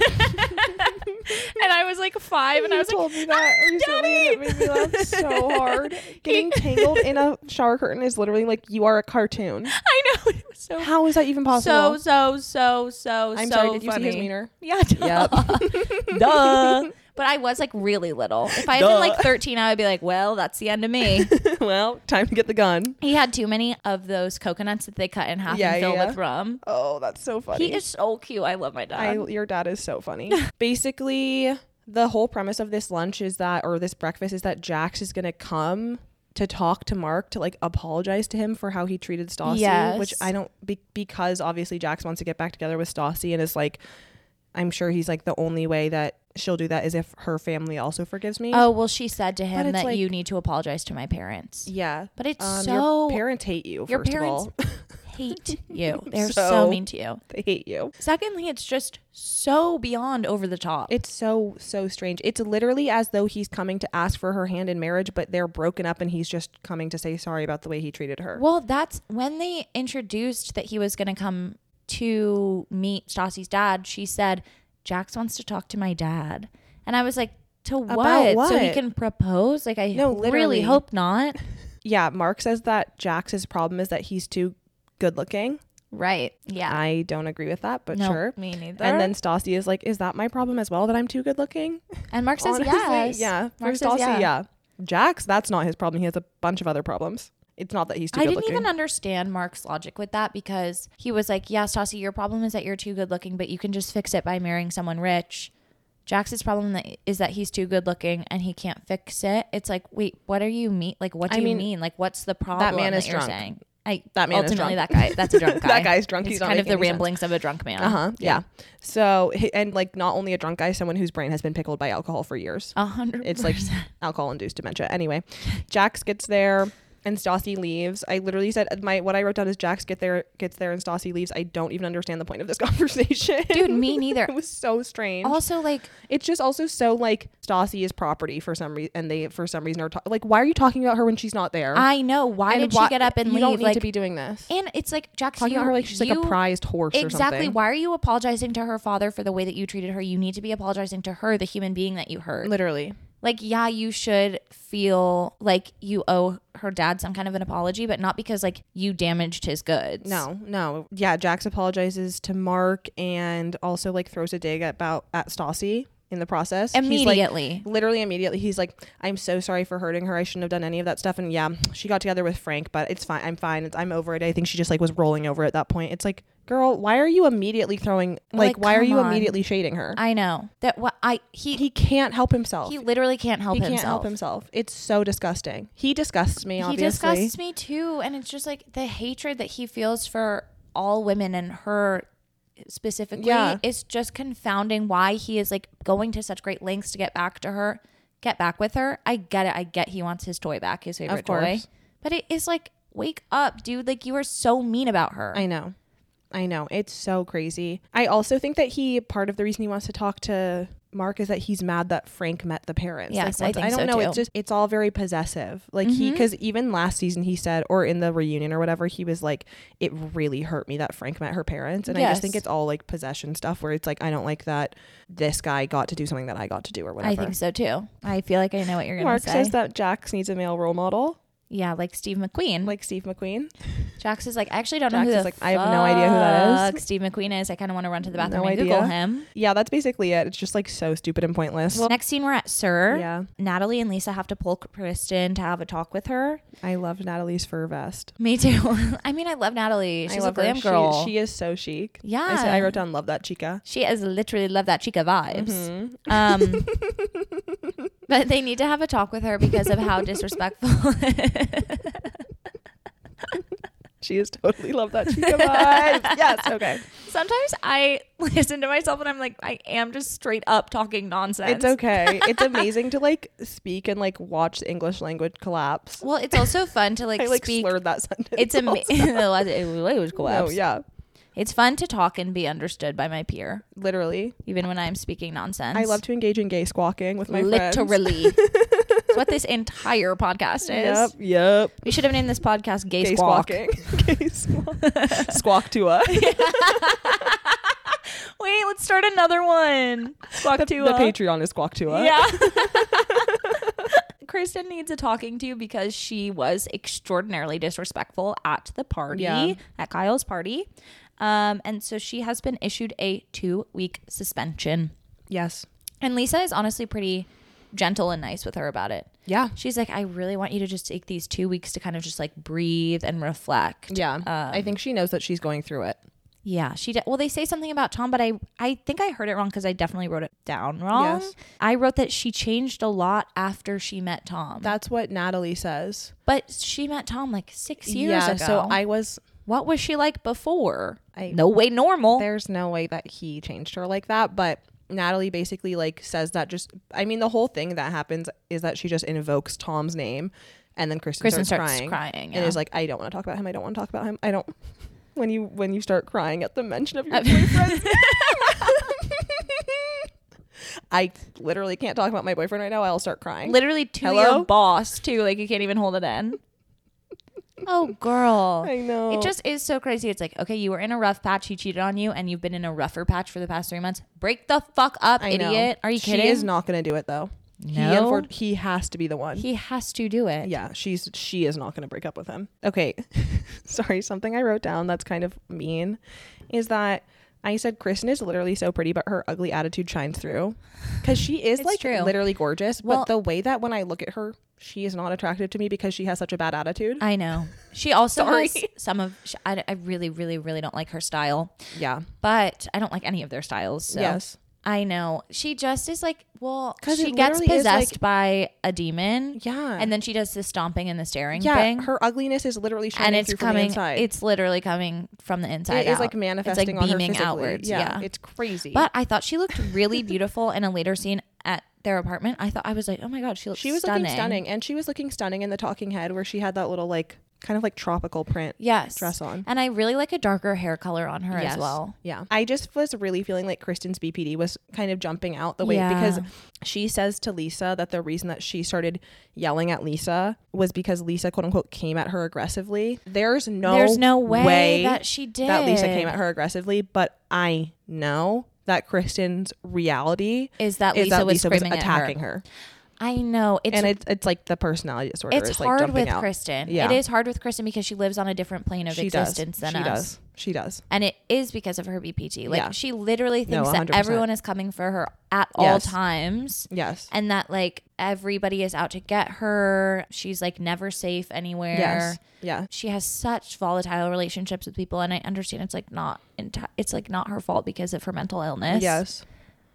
And I was like 5 and I was told like, me that recently and it made me laugh so hard. Getting tangled in a shower curtain is literally like you are a cartoon. I know. It was so How is that even possible? So I'm sorry, did you see his wiener? Yeah, duh. Yep. Duh. But I was like really little. If I had been like 13, I would be like, well, that's the end of me. Well, time to get the gun. He had too many of those coconuts that they cut in half and fill with rum. Oh, that's so funny. He is so cute. I love my dad. Your dad is so funny. Basically, the whole premise of this lunch is that, or this breakfast is that Jax is going to come to talk to Mark to like apologize to him for how he treated Stassi. Yes. Which I don't, because obviously Jax wants to get back together with Stassi and is like, I'm sure he's like the only way that she'll do that is if her family also forgives me. Oh, well, she said to him that like, you need to apologize to my parents. Yeah. But it's your parents hate you, your first parents of all. hate you. They're so mean to you. They hate you. Secondly, it's just so beyond over the top. It's so strange. It's literally as though he's coming to ask for her hand in marriage, but they're broken up and he's just coming to say sorry about the way he treated her. Well, that's when they introduced that he was going to come to meet Stassi's dad. She said, Jax wants to talk to my dad. And I was like, to what? About what? So he can propose? Like, I really hope not. Yeah, Mark says that Jax's problem is that he's too good looking. Right. Yeah. I don't agree with that, but no, sure. Me neither. And then Stassi is like, is that my problem as well, that I'm too good looking? And Mark says Honestly, yes. Yeah. Mark says Stassi, yeah. Jax, that's not his problem. He has a bunch of other problems. It's not that he's too good looking. I didn't even understand Mark's logic with that because he was like, yeah, Stassi, your problem is that you're too good looking, but you can just fix it by marrying someone rich. Jax's problem is that he's too good looking and he can't fix it. It's like, wait, what do you mean? Like, what do you mean? Like, what's the problem that man is you're drunk. saying? That man ultimately, is drunk. that guy, that's a drunk guy. That guy's drunk. He's He's not kind of the making any ramblings sense. of a drunk man. Yeah. So, and like not only a drunk guy, someone whose brain has been pickled by alcohol for years. 100%. It's like alcohol-induced dementia. Anyway, Jax gets there and Stassi leaves. I literally said what I wrote down is Jax gets there and Stassi leaves. I don't even understand the point of this conversation. Dude, me neither. It was so strange. Also, like, it's just also so like Stassi is property for some reason, and they for some reason are like, why are you talking about her when she's not there? I know. Why did she get up and leave? leave? You don't need like, to be doing this. And it's like, Jax, talking about her like she's like a prized horse or something. Exactly. Why are you apologizing to her father for the way that you treated her? You need to be apologizing to her, the human being that you hurt. Literally. Like, yeah, you should feel like you owe her dad some kind of an apology, but not because like you damaged his goods. No. Yeah, Jax apologizes to Mark and also like throws a dig at Stassi in the process. Immediately. Literally immediately. He's like, I'm so sorry for hurting her. I shouldn't have done any of that stuff. And yeah, she got together with Frank, but it's fine. I'm fine. I'm over it. I think she just like was rolling over at that point. It's like, girl, why are you immediately throwing why are you immediately shading her? I know that he can't help himself. He literally can't help himself. He can't help himself. It's so disgusting. He disgusts me, obviously. He disgusts me too. And it's just like the hatred that he feels for all women and her specifically is just confounding why he is like going to such great lengths to get back with her. I get it. I get he wants his toy back, his favorite toy. But it is like, wake up, dude. Like, you are so mean about her. I know. It's so crazy. I also think that part of the reason he wants to talk to Mark is that he's mad that Frank met the parents. Yes, like, I don't know. Too. It's all very possessive. Like because even last season he said, or in the reunion or whatever, he was like, it really hurt me that Frank met her parents. And I just think it's all like possession stuff where it's like, I don't like that this guy got to do something that I got to do or whatever. I think so too. I feel like I know what you're going to say. Mark says that Jax needs a male role model. Yeah, like Steve McQueen. Jax is like, I actually don't know who the fuck I have no idea who that is. Steve McQueen is. I kind of want to run to the bathroom and Google him. Yeah, that's basically it. It's just like so stupid and pointless. Well, next scene we're at Sir. Yeah. Natalie and Lisa have to pull Kristen to have a talk with her. I love Natalie's fur vest. Me too. I mean, I love Natalie. She's a glam girl. She is so chic. Yeah. I wrote down love that chica. She is literally love that chica vibes. But they need to have a talk with her because of how disrespectful. She is totally love that chica vibes. Yes, okay. Sometimes I listen to myself and I'm like, I am just straight up talking nonsense. It's okay. It's amazing to like speak and like watch the English language collapse. Well, it's also fun to like I like speak. slurred that sentence. It's amazing. It was collapse. No, yeah. It's fun to talk and be understood by my peer, Literally. even when I'm speaking nonsense. I love to engage in gay squawking with my friends. Literally. It's what this entire podcast is. Yep. We should have named this podcast Gay, Gay Squawk. squawking. Gay squawk. Squawk to us. Wait, let's start another one. Squawk The Patreon is Squawk to us. Yeah. Kristen needs a talking to because she was extraordinarily disrespectful at the party, at Kyle's party. And so she has been issued a 2-week suspension. Yes. And Lisa is honestly pretty gentle and nice with her about it. Yeah. She's like, I really want you to just take these 2 weeks to kind of just like breathe and reflect. Yeah. I think she knows that she's going through it. Yeah, well, they say something about Tom, but I think I heard it wrong because I definitely wrote it down wrong. Yes. I wrote that she changed a lot after she met Tom. That's what Natalie says. But she met Tom like 6 years ago. So what was she like before? I- no way normal. There's no way that he changed her like that, but Natalie basically like says that the whole thing that happens is that she just invokes Tom's name, and then Kristen starts crying yeah. and is like, I don't want to talk about him. I don't want to talk about him. I don't. When you start crying at the mention of your boyfriend. I literally can't talk about my boyfriend right now. I'll start crying. Literally to your boss too. Like you can't even hold it in. Oh, girl. I know. It just is so crazy. It's like, okay, you were in a rough patch. He cheated on you and you've been in a rougher patch for the past 3 months. Break the fuck up, idiot. Are you kidding? She is not going to do it though. No. He has to be the one. He has to do it. Yeah, she is not going to break up with him. Okay. Sorry, something I wrote down that's kind of mean is that I said Kristen is literally so pretty, but her ugly attitude shines through. Because she is literally gorgeous. Well, but the way that when I look at her, she is not attractive to me because she has such a bad attitude. I know. She also has some of... I really, really, really don't like her style. Yeah. But I don't like any of their styles. So. Yes. I know. She just is like, well, 'Cause she it gets literally is possessed like- by a demon. Yeah. And then she does the stomping and the staring Yeah, thing. her ugliness is literally shining And it's through from the coming, inside. it's literally coming from the inside It is out. like manifesting it's like on her beaming physically. outwards. Yeah. It's crazy. But I thought she looked really beautiful in a later scene at their apartment. I was like, oh my God, she was stunning. looking stunning. And she was looking stunning in the talking head where she had that little like kind of like tropical print dress on. And I really like a darker hair color on her as well. Yeah. I just was really feeling like Kristen's BPD was kind of jumping out the way because she says to Lisa that the reason that she started yelling at Lisa was because Lisa quote unquote came at her aggressively. There's no way that she did. That Lisa came at her aggressively, but I know that Kristen's reality is that Lisa was screaming attacking her. I know. It's like the personality disorder. It's is like hard jumping with out. Kristen. Yeah. It is hard with Kristen because she lives on a different plane of existence than us. She does. And it is because of her BPD. Like she literally thinks 100%. that everyone is coming for her at all times. Yes. And that like everybody is out to get her. She's like never safe anywhere. Yes. Yeah. She has such volatile relationships with people, and I understand it's like not her fault because of her mental illness. Yes.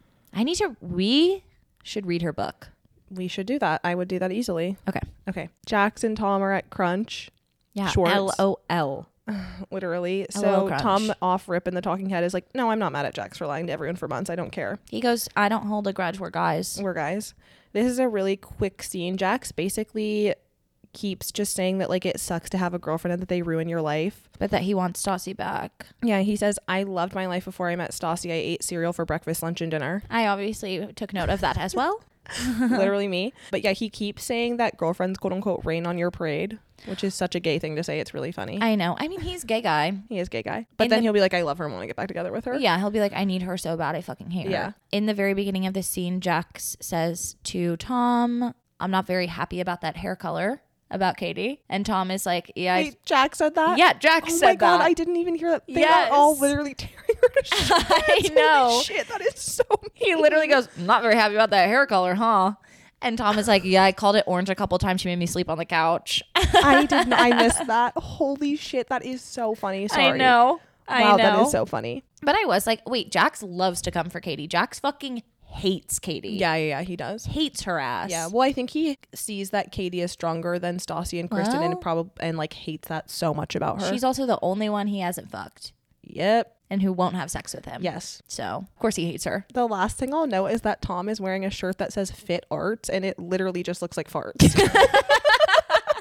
We should read her book. We should do that. I would do that easily. Okay. Jax and Tom are at Crunch. Yeah. Schwartz. LOL. Literally. LOL So Crunch. Tom off rip in the talking head is like, no, I'm not mad at Jax for lying to everyone for months. I don't care. He goes, I don't hold a grudge. We're guys. We're guys. This is a really quick scene. Jax basically keeps just saying that like it sucks to have a girlfriend and that they ruin your life. But that he wants Stassi back. Yeah, he says, I loved my life before I met Stassi. I ate cereal for breakfast, lunch, and dinner. I obviously took note of that as well. Literally me. But yeah, he keeps saying that girlfriends quote unquote rain on your parade, which is such a gay thing to say. It's really funny. I know. I mean, he's a gay guy. He is a gay guy. But then he'll be like, I love her and want to get back together with her. Yeah, he'll be like, I need her so bad. I fucking hate her. Yeah. In the very beginning of this scene, Jax says to Tom, I'm not very happy about that hair color about Katie. And Tom is like, yeah. Wait, Jax said that? Yeah, Jax said that. Oh my God, I didn't even hear that. They are all literally tearing her to shit. I know. Holy shit, that is so mean. He literally goes, I'm not very happy about that hair color, huh? And Tom is like, yeah, I called it orange a couple times. She made me sleep on the couch. I missed that. Holy shit, that is so funny. Sorry. I know. Wow, that is so funny. But I was like, wait, Jax loves to come for Katie. Jax fucking hates Katie. Yeah, he does. Hates her ass. Yeah, well, I think he sees that Katie is stronger than Stassi and Kristen and like hates that so much about her. She's also the only one he hasn't fucked. Yep. And who won't have sex with him. Yes. So, of course he hates her. The last thing I'll note is that Tom is wearing a shirt that says Fit Arts, and it literally just looks like farts.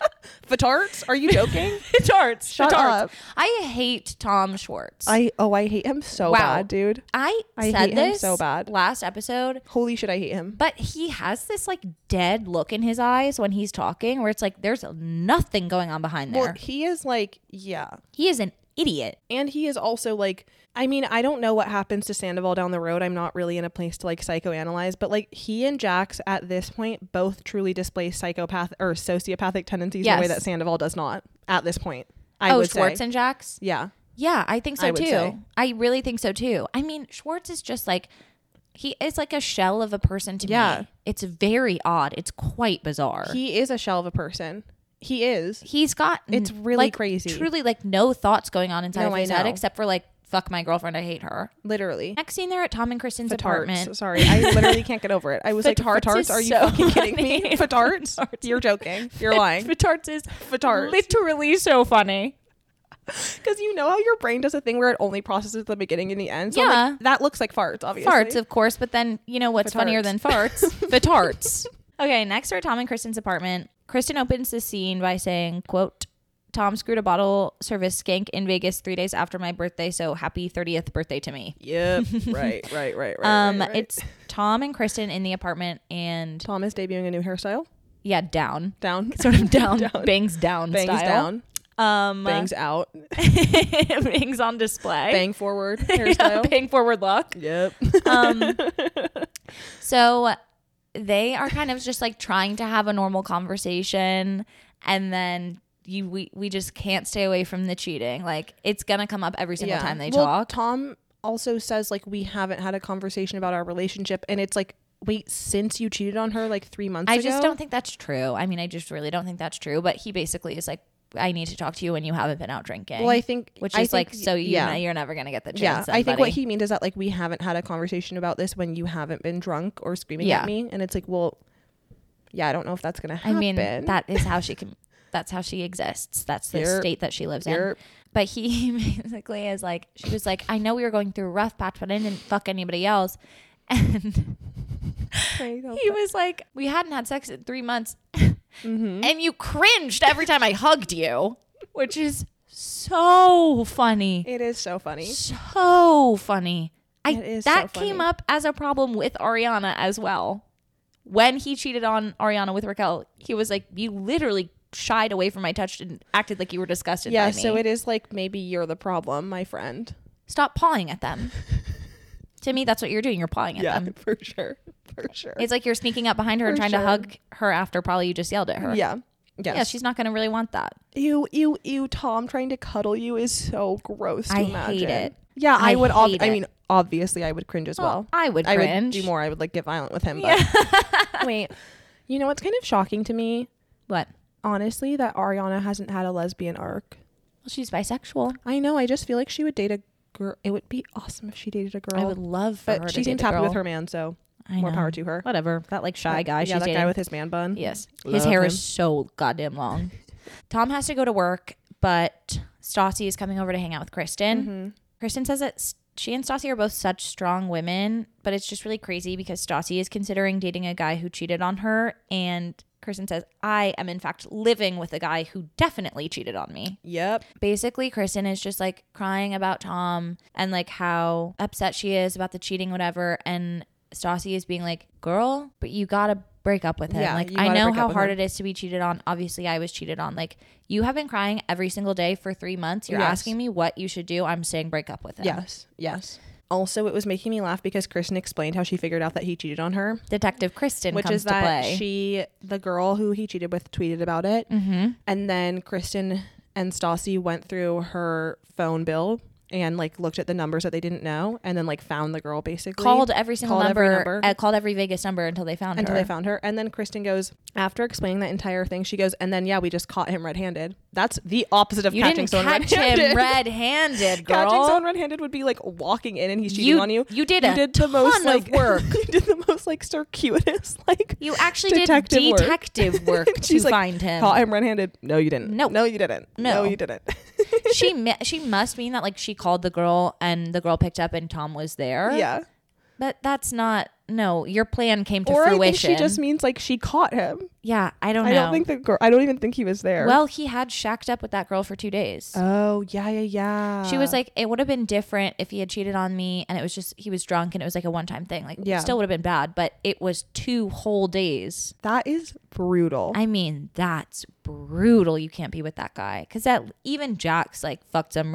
Fatarts? Are you joking? Fatarts. Shut up. I hate Tom Schwartz. I hate him so bad, dude. I said hate him this so bad last episode. Holy shit, I hate him. But he has this like dead look in his eyes when he's talking where it's like there's nothing going on behind there. Well, he is like, yeah. He is an idiot. And he is also like, I mean, I don't know what happens to Sandoval down the road. I'm not really in a place to like psychoanalyze, but like he and Jax at this point both truly display psychopath or sociopathic tendencies in a way that Sandoval does not at this point. I would Schwartz say. And Jax? Yeah. Yeah, I think so too. Say. I really think so too. I mean, Schwartz is just like, he is like a shell of a person to me. It's very odd. It's quite bizarre. He is a shell of a person. He is. He's got it's really like, crazy. Truly like no thoughts going on inside of his head except for like, fuck my girlfriend, I hate her. Literally. Next scene, they're at Tom and Kristen's apartment. Sorry, I literally can't get over it. I was like, Fatarts? Are you fucking kidding me? Fatarts? You're joking. You're lying. Fatarts is Fatarts. Literally so funny. Because you know how your brain does a thing where it only processes the beginning and the end? So yeah. Like, that looks like farts, obviously. Farts, of course, but then you know what's funnier than farts? Fatarts. Okay, next are Tom and Kristen's apartment. Kristen opens the scene by saying, quote, Tom screwed a bottle service skank in Vegas 3 days after my birthday, so happy 30th birthday to me. Yep. Right. It's Tom and Kristen in the apartment, and Tom is debuting a new hairstyle. Yeah, down. Sort of down. Bangs down Bangs style. Down. Bangs out. Bangs on display. Bang forward hairstyle. Yeah, bang forward look. Yep. So they are kind of just like trying to have a normal conversation, and then we just can't stay away from the cheating. Like it's gonna come up every single time they talk. Tom also says like we haven't had a conversation about our relationship, and it's like, wait, since you cheated on her like 3 months ago? I just don't think that's true. I mean, I just really don't think that's true. But he basically is like, I need to talk to you when you haven't been out drinking. Well, I think, so you're never gonna get the chance. Yeah, I think what he means is that like we haven't had a conversation about this when you haven't been drunk or screaming at me, and it's like, well, yeah, I don't know if that's gonna happen. I mean, that is how she can. That's how she exists. That's the state that she lives in. But he basically is like, she was like, I know we were going through a rough patch, but I didn't fuck anybody else. And he was like, we hadn't had sex in 3 months. Mm-hmm. And you cringed every time I hugged you, which is so funny. It is so funny. So funny. That came up as a problem with Ariana as well. When he cheated on Ariana with Raquel, he was like, you literally shied away from my touch and acted like you were disgusted by me. Yeah, so it is like, maybe you're the problem, my friend. Stop pawing at them. To me, that's what you're doing. You're pawing at them. Yeah, for sure. It's like you're sneaking up behind her and trying to hug her after probably you just yelled at her. Yeah. Yes. Yeah, she's not going to really want that. Ew. Tom trying to cuddle you is so gross to imagine. I hate it. Yeah, I would. I mean, obviously, I would cringe as well. I would cringe. I would do more. I would like get violent with him. But wait, you know what's kind of shocking to me? What? Honestly, that Ariana hasn't had a lesbian arc. Well, she's bisexual. I know. I just feel like she would date a girl. It would be awesome if she dated a girl. I would love for her to date a girl. She seems happy with her man, so more power to her. Whatever. That like shy guy. Yeah, that guy with his man bun. Yes. His hair is so goddamn long. Tom has to go to work, but Stassi is coming over to hang out with Kristen. Mm-hmm. Kristen says that she and Stassi are both such strong women, but it's just really crazy because Stassi is considering dating a guy who cheated on her, and Kristen says, I am in fact living with a guy who definitely cheated on me. Yep. Basically, Kristen is just like crying about Tom and like how upset she is about the cheating, whatever. And Stassi is being like, girl, but you gotta break up with him. Yeah, like, I know how hard it is to be cheated on. Obviously, I was cheated on. Like, you have been crying every single day for 3 months. You're asking me what you should do. I'm saying break up with him. Yes. Also, it was making me laugh because Kristen explained how she figured out that he cheated on her. Detective Kristen which comes is that to play. The girl who he cheated with tweeted about it. Mm-hmm. And then Kristen and Stassi went through her phone bill and like looked at the numbers that they didn't know, and then like found the girl, basically called every single number, called every Vegas number until they found her. And then Kristen goes, after explaining that entire thing, she goes, and then we just caught him red-handed. That's the opposite of catching someone red-handed. You didn't catch him red-handed, girl. Catching someone red-handed would be like walking in and he's cheating on you. You did the most of work. You did the most like circuitous you actually did detective work to find him. Caught him red-handed. No, you didn't. No, you didn't. No, you didn't. She must mean that like she called the girl and the girl picked up and Tom was there. Yeah. But that's not no, your plan came to or fruition. I think she just means like she caught him. Yeah, I don't know. I don't even think he was there. Well, he had shacked up with that girl for 2 days. Oh, yeah. She was like, it would have been different if he had cheated on me and it was just, he was drunk and it was like a one-time thing. Like, it still would have been bad, but it was 2 whole days. That is brutal. I mean, that's brutal. You can't be with that guy. Because that, even Jax, like, fucked some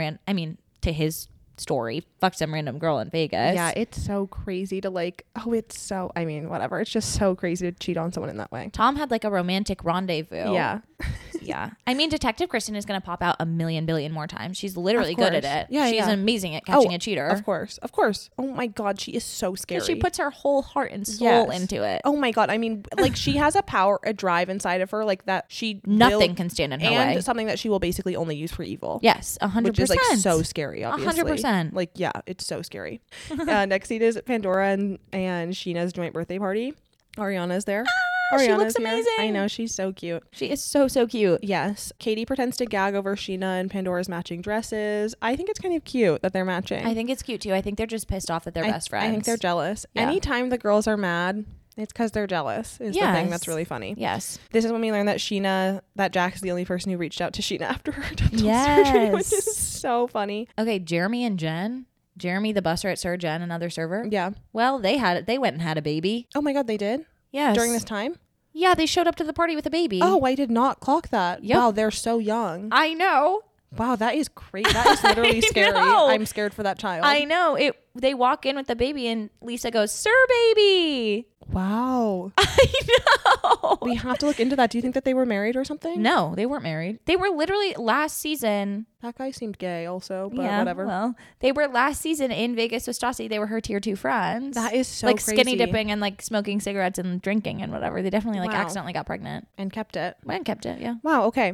to his story, fucked some random girl in Vegas. Yeah, it's so crazy to like, whatever. It's just so crazy to cheat on someone in that way. Tom had like a romantic rendezvous. Yeah. Yeah. I mean, Detective Kristen is going to pop out a million billion more times. She's literally good at it. Yeah, she's amazing at catching a cheater. Of course. Oh my God, she is so scary. She puts her whole heart and soul into it. Oh my God. I mean, like she has a drive inside of her, like that nothing can stand in her way. And something that she will basically only use for evil. Yes, 100%. Which is like so scary, obviously. 100%. Like, yeah, it's so scary. Next scene is Pandora and Sheena's joint birthday party. Ariana's there. She looks amazing. I know, she's so cute. She is so cute. Yes. Katie pretends to gag over Sheena and Pandora's matching dresses. I think it's kind of cute that they're matching. I think it's cute too. I think they're just pissed off that they're best friends. I think they're jealous. Yeah. Anytime the girls are mad, it's because they're jealous is the thing that's really funny. Yes. This is when we learn that Jack is the only person who reached out to Sheena after her dental surgery, which is so funny. Okay, Jeremy and Jen. Jeremy, the busser at Sir, Jen, another server. Yeah. Well, they went and had a baby. Oh my God, they did? Yes. During this time? Yeah, they showed up to the party with a baby. Oh, I did not clock that. Yep. Wow, they're so young. I know. Wow, that is crazy. That is literally scary. Know. I'm scared for that child. I know. They walk in with the baby and Lisa goes, "Sir, baby." Wow. I know. We have to look into that. Do you think that they were married or something? No, they weren't married. They were literally last season. That guy seemed gay also, but whatever. Well, they were last season in Vegas with Stassi. They were her tier 2 friends. That is so like crazy. Skinny dipping and like smoking cigarettes and drinking and whatever. They definitely like accidentally got pregnant. And kept it. And kept it, yeah. Wow, okay.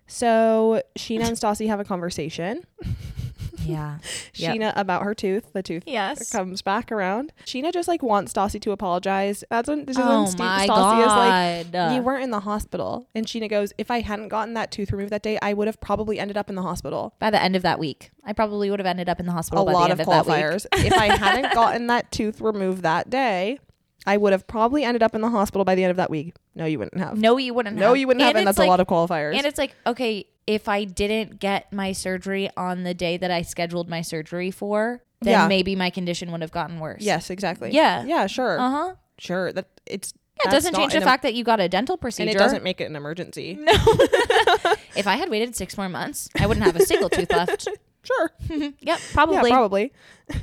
So Sheena and Stassi have a conversation. Yeah. Sheena about her tooth. The tooth comes back around. Sheena just like wants Stassi to apologize. That's when Stassi is like, you weren't in the hospital. And Sheena goes, if I hadn't gotten that tooth removed that day, I would have probably ended up in the hospital. By the end of that week. I probably would have ended up in the hospital by the end of that week. If I hadn't gotten that tooth removed that day, I would have probably ended up in the hospital by the end of that week. No, you wouldn't have. No, you wouldn't have. No, you wouldn't have. And that's like, a lot of qualifiers. And it's like, okay, if I didn't get my surgery on the day that I scheduled my surgery for, then maybe my condition would have gotten worse. Yes, exactly. Yeah. Yeah, sure. Uh-huh. Sure. It doesn't change the fact that you got a dental procedure. And it doesn't make it an emergency. No. If I had waited 6 more months, I wouldn't have a single tooth left. Sure. Yep, probably. Yeah, probably.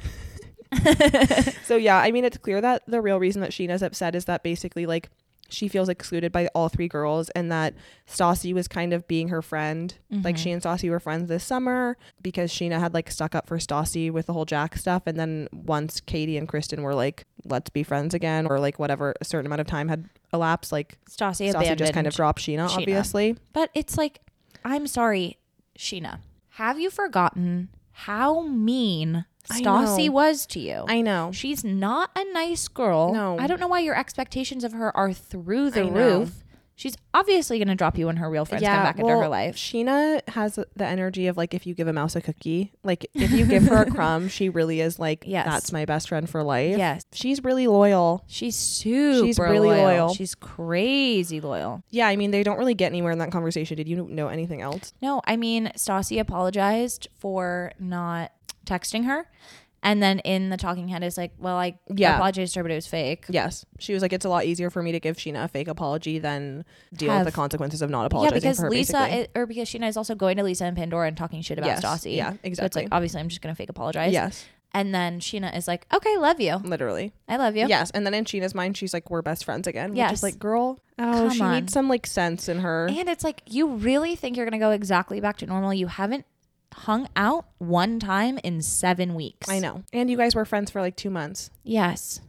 So yeah, I mean, it's clear that the real reason that Sheena's upset is that basically like she feels excluded by all 3 girls and that Stassi was kind of being her friend. Mm-hmm. Like she and Stassi were friends this summer because Sheena had like stuck up for Stassi with the whole Jack stuff. And then once Katie and Kristen were like, let's be friends again, or like whatever, a certain amount of time had elapsed, like Stassi just kind of dropped Sheena, obviously. But it's like, I'm sorry, Sheena, have you forgotten how mean Stassi was to you? I know. She's not a nice girl. No. I don't know why your expectations of her are through the roof. She's obviously going to drop you when her real friends come back into her life. Sheena has the energy of like if you give a mouse a cookie, like if you give her a crumb, she really is like, that's my best friend for life. Yes. She's really loyal. She's really loyal. She's crazy loyal. Yeah, I mean, they don't really get anywhere in that conversation. Did you know anything else? No, I mean, Stassi apologized for not texting her. And then in the talking head is like, well, I apologized to her, but it was fake. Yes. She was like, it's a lot easier for me to give Sheena a fake apology than deal with the consequences of not apologizing because for her, because Sheena is also going to Lisa and Pandora and talking shit about Stassi. Yeah, exactly. So it's like, obviously, I'm just going to fake apologize. Yes. And then Sheena is like, okay, love you. Literally. I love you. Yes. And then in Sheena's mind, she's like, we're best friends again. Which is like, girl, she needs some like sense in her. And it's like, you really think you're going to go exactly back to normal? You haven't hung out one time in 7 weeks. I know. And you guys were friends for like 2 months. Yes.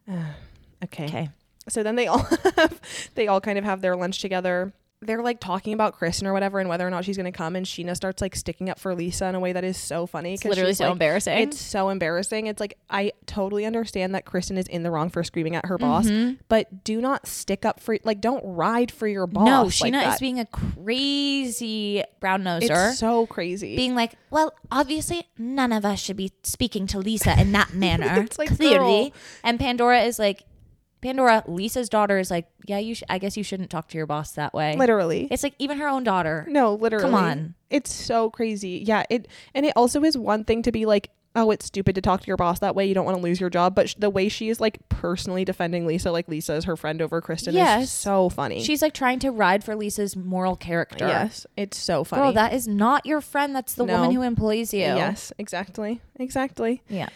Okay. So then they all kind of have their lunch together. They're like talking about Kristen or whatever and whether or not she's going to come, and Sheena starts like sticking up for Lisa in a way that is so funny. It's literally so embarrassing. It's so embarrassing. It's like, I totally understand that Kristen is in the wrong for screaming at her boss, but do not stick up for, like, don't ride for your boss. No, Sheena is being a crazy brown noser. It's so crazy. Being like, well, obviously none of us should be speaking to Lisa in that manner. It's like, clearly. girl. And Pandora is like, Pandora, Lisa's daughter is like, yeah, I guess you shouldn't talk to your boss that way. Literally. It's like even her own daughter. No, literally. Come on. It's so crazy. Yeah. It also is one thing to be like, oh, it's stupid to talk to your boss that way. You don't want to lose your job. But the way she is like personally defending Lisa, like Lisa is her friend over Kristen, is so funny. She's like trying to ride for Lisa's moral character. Yes. It's so funny. Girl, that is not your friend. That's the woman who employs you. Yes, exactly. Yeah.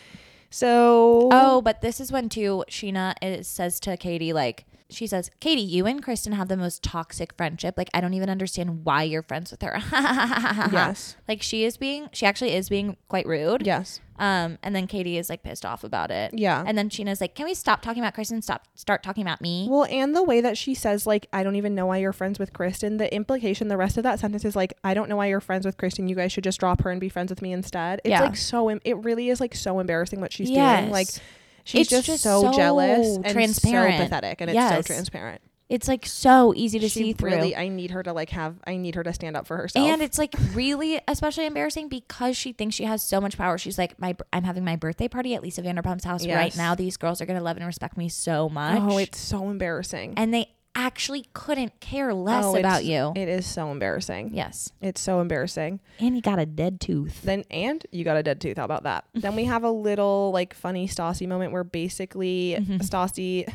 So. Oh, but this is when too, Scheana says to Katie, like, she says, Katie, you and Kristen have the most toxic friendship. Like, I don't even understand why you're friends with her. Yes. Like, she actually is being quite rude. Yes. And then Katie is like pissed off about it. Yeah. And then Sheena's like, can we stop talking about Kristen? Start talking about me. Well, and the way that she says, like, I don't even know why you're friends with Kristen. The implication, the rest of that sentence is like, I don't know why you're friends with Kristen. You guys should just drop her and be friends with me instead. It's like it really is like so embarrassing what she's doing. Like, she's just so jealous and transparent. so pathetic, and it's so transparent. It's like so easy to see through. Really, I need her to stand up for herself. And it's like really especially embarrassing because she thinks she has so much power. She's like, I'm having my birthday party at Lisa Vanderpump's house right now. These girls are going to love and respect me so much. Oh, it's so embarrassing. And they actually couldn't care less about you. It is so embarrassing. Yes. It's so embarrassing. And you got a dead tooth. And you got a dead tooth. How about that? Then we have a little like funny Stassi moment where basically Stassi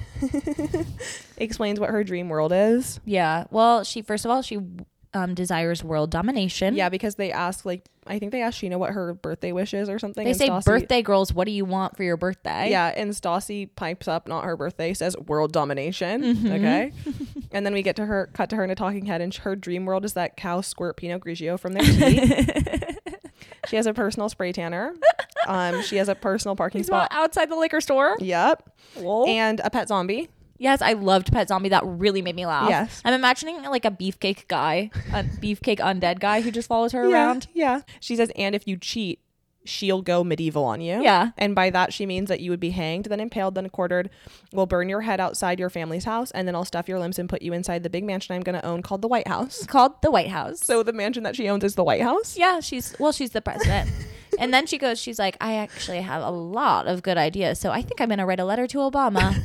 explains what her dream world is. Yeah. Well, she desires world domination. Yeah, because they ask, like, I think they asked Scheana what her birthday wish is or something. They say, birthday girls, what do you want for your birthday? Yeah, and Stassi pipes up, not her birthday, says world domination. Okay. And then we cut to her in a talking head, and her dream world is that cows squirt Pinot Grigio from their teeth. She has a personal spray tanner. She has a personal parking spot outside the liquor store. Yep. Whoa. And a pet zombie. Yes, I loved Pet Zombie. That really made me laugh. Yes. I'm imagining like a beefcake guy, a beefcake undead guy who just follows her around. Yeah. She says, and if you cheat, she'll go medieval on you. Yeah. And by that, she means that you would be hanged, then impaled, then quartered. We'll burn your head outside your family's house, and then I'll stuff your limbs and put you inside the big mansion I'm going to own called the White House. It's called the White House. So the mansion that she owns is the White House? Yeah, she's the president. And then she's like, I actually have a lot of good ideas, so I think I'm going to write a letter to Obama.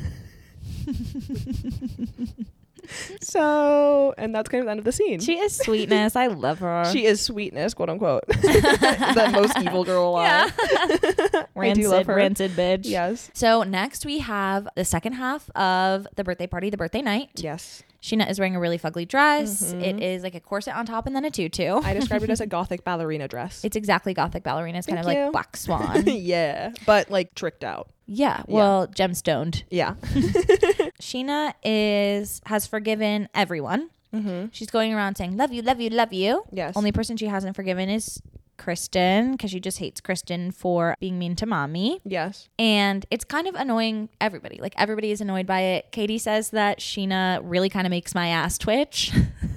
So, and that's kind of the end of the scene. She is sweetness. I love her. She is sweetness, quote unquote. The most evil girl alive. Yeah. I do love her. Rancid bitch. Yes. So next we have the second half of the birthday party, the birthday night. Yes. Scheana is wearing a really fugly dress. It is like a corset on top and then a tutu. I described it as a gothic ballerina dress. It's exactly gothic ballerina. It's kind of like Black Swan. Yeah. But like tricked out. Yeah. Well, gemstoned. Yeah. Scheana has forgiven everyone. She's going around saying, love you, love you, love you. Yes. Only person she hasn't forgiven is Kristen, because she just hates Kristen for being mean to mommy. Yes. And it's kind of annoying everybody. Like, everybody is annoyed by it. Katie says that Scheana really kind of makes my ass twitch.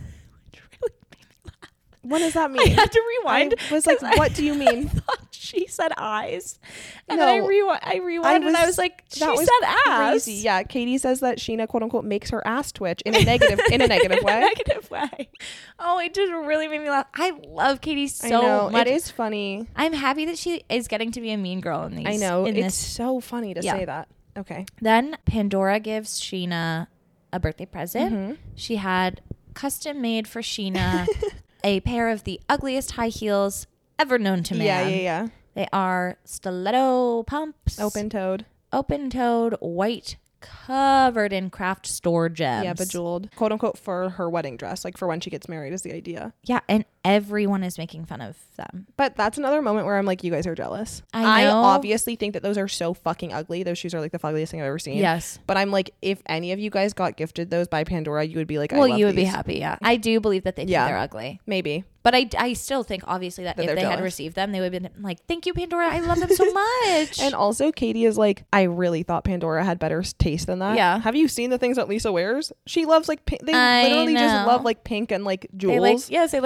What does that mean? I had to rewind. I was like, what do you mean? I thought she said eyes. And No. then I rewound and I was like, she said ass. Crazy. Yeah, Katie says that Scheana, quote unquote, makes her ass twitch in a negative way. In a negative way. Oh, it just really made me laugh. I love Katie so much. It is funny. I'm happy that she is getting to be a mean girl in these. I know. It's so funny to say that. Okay. Then Pandora gives Scheana a birthday present. She had custom made for Scheana a pair of the ugliest high heels ever known to man. Yeah. They are stiletto pumps. Open-toed, white, covered in craft store gems. Yeah, bejeweled. Quote unquote for her wedding dress. Like for when she gets married is the idea. Yeah, and everyone is making fun of them. But that's another moment where I'm like, you guys are jealous. I know. I obviously think that those are so fucking ugly. Those shoes are like the ugliest thing I've ever seen. Yes. But I'm like, if any of you guys got gifted those by Pandora, you would be like, well, I love you would these. be happy, yeah. I do believe that they think they're ugly. Maybe. But I still think, obviously, that if they jealous. had received them, they would have been like, thank you, Pandora. I love them so much. And also, Katie is like, I really thought Pandora had better taste than that. Yeah. Have you seen the things that Lisa wears? She loves like pink. They literally just love like pink and like jewels. They like pink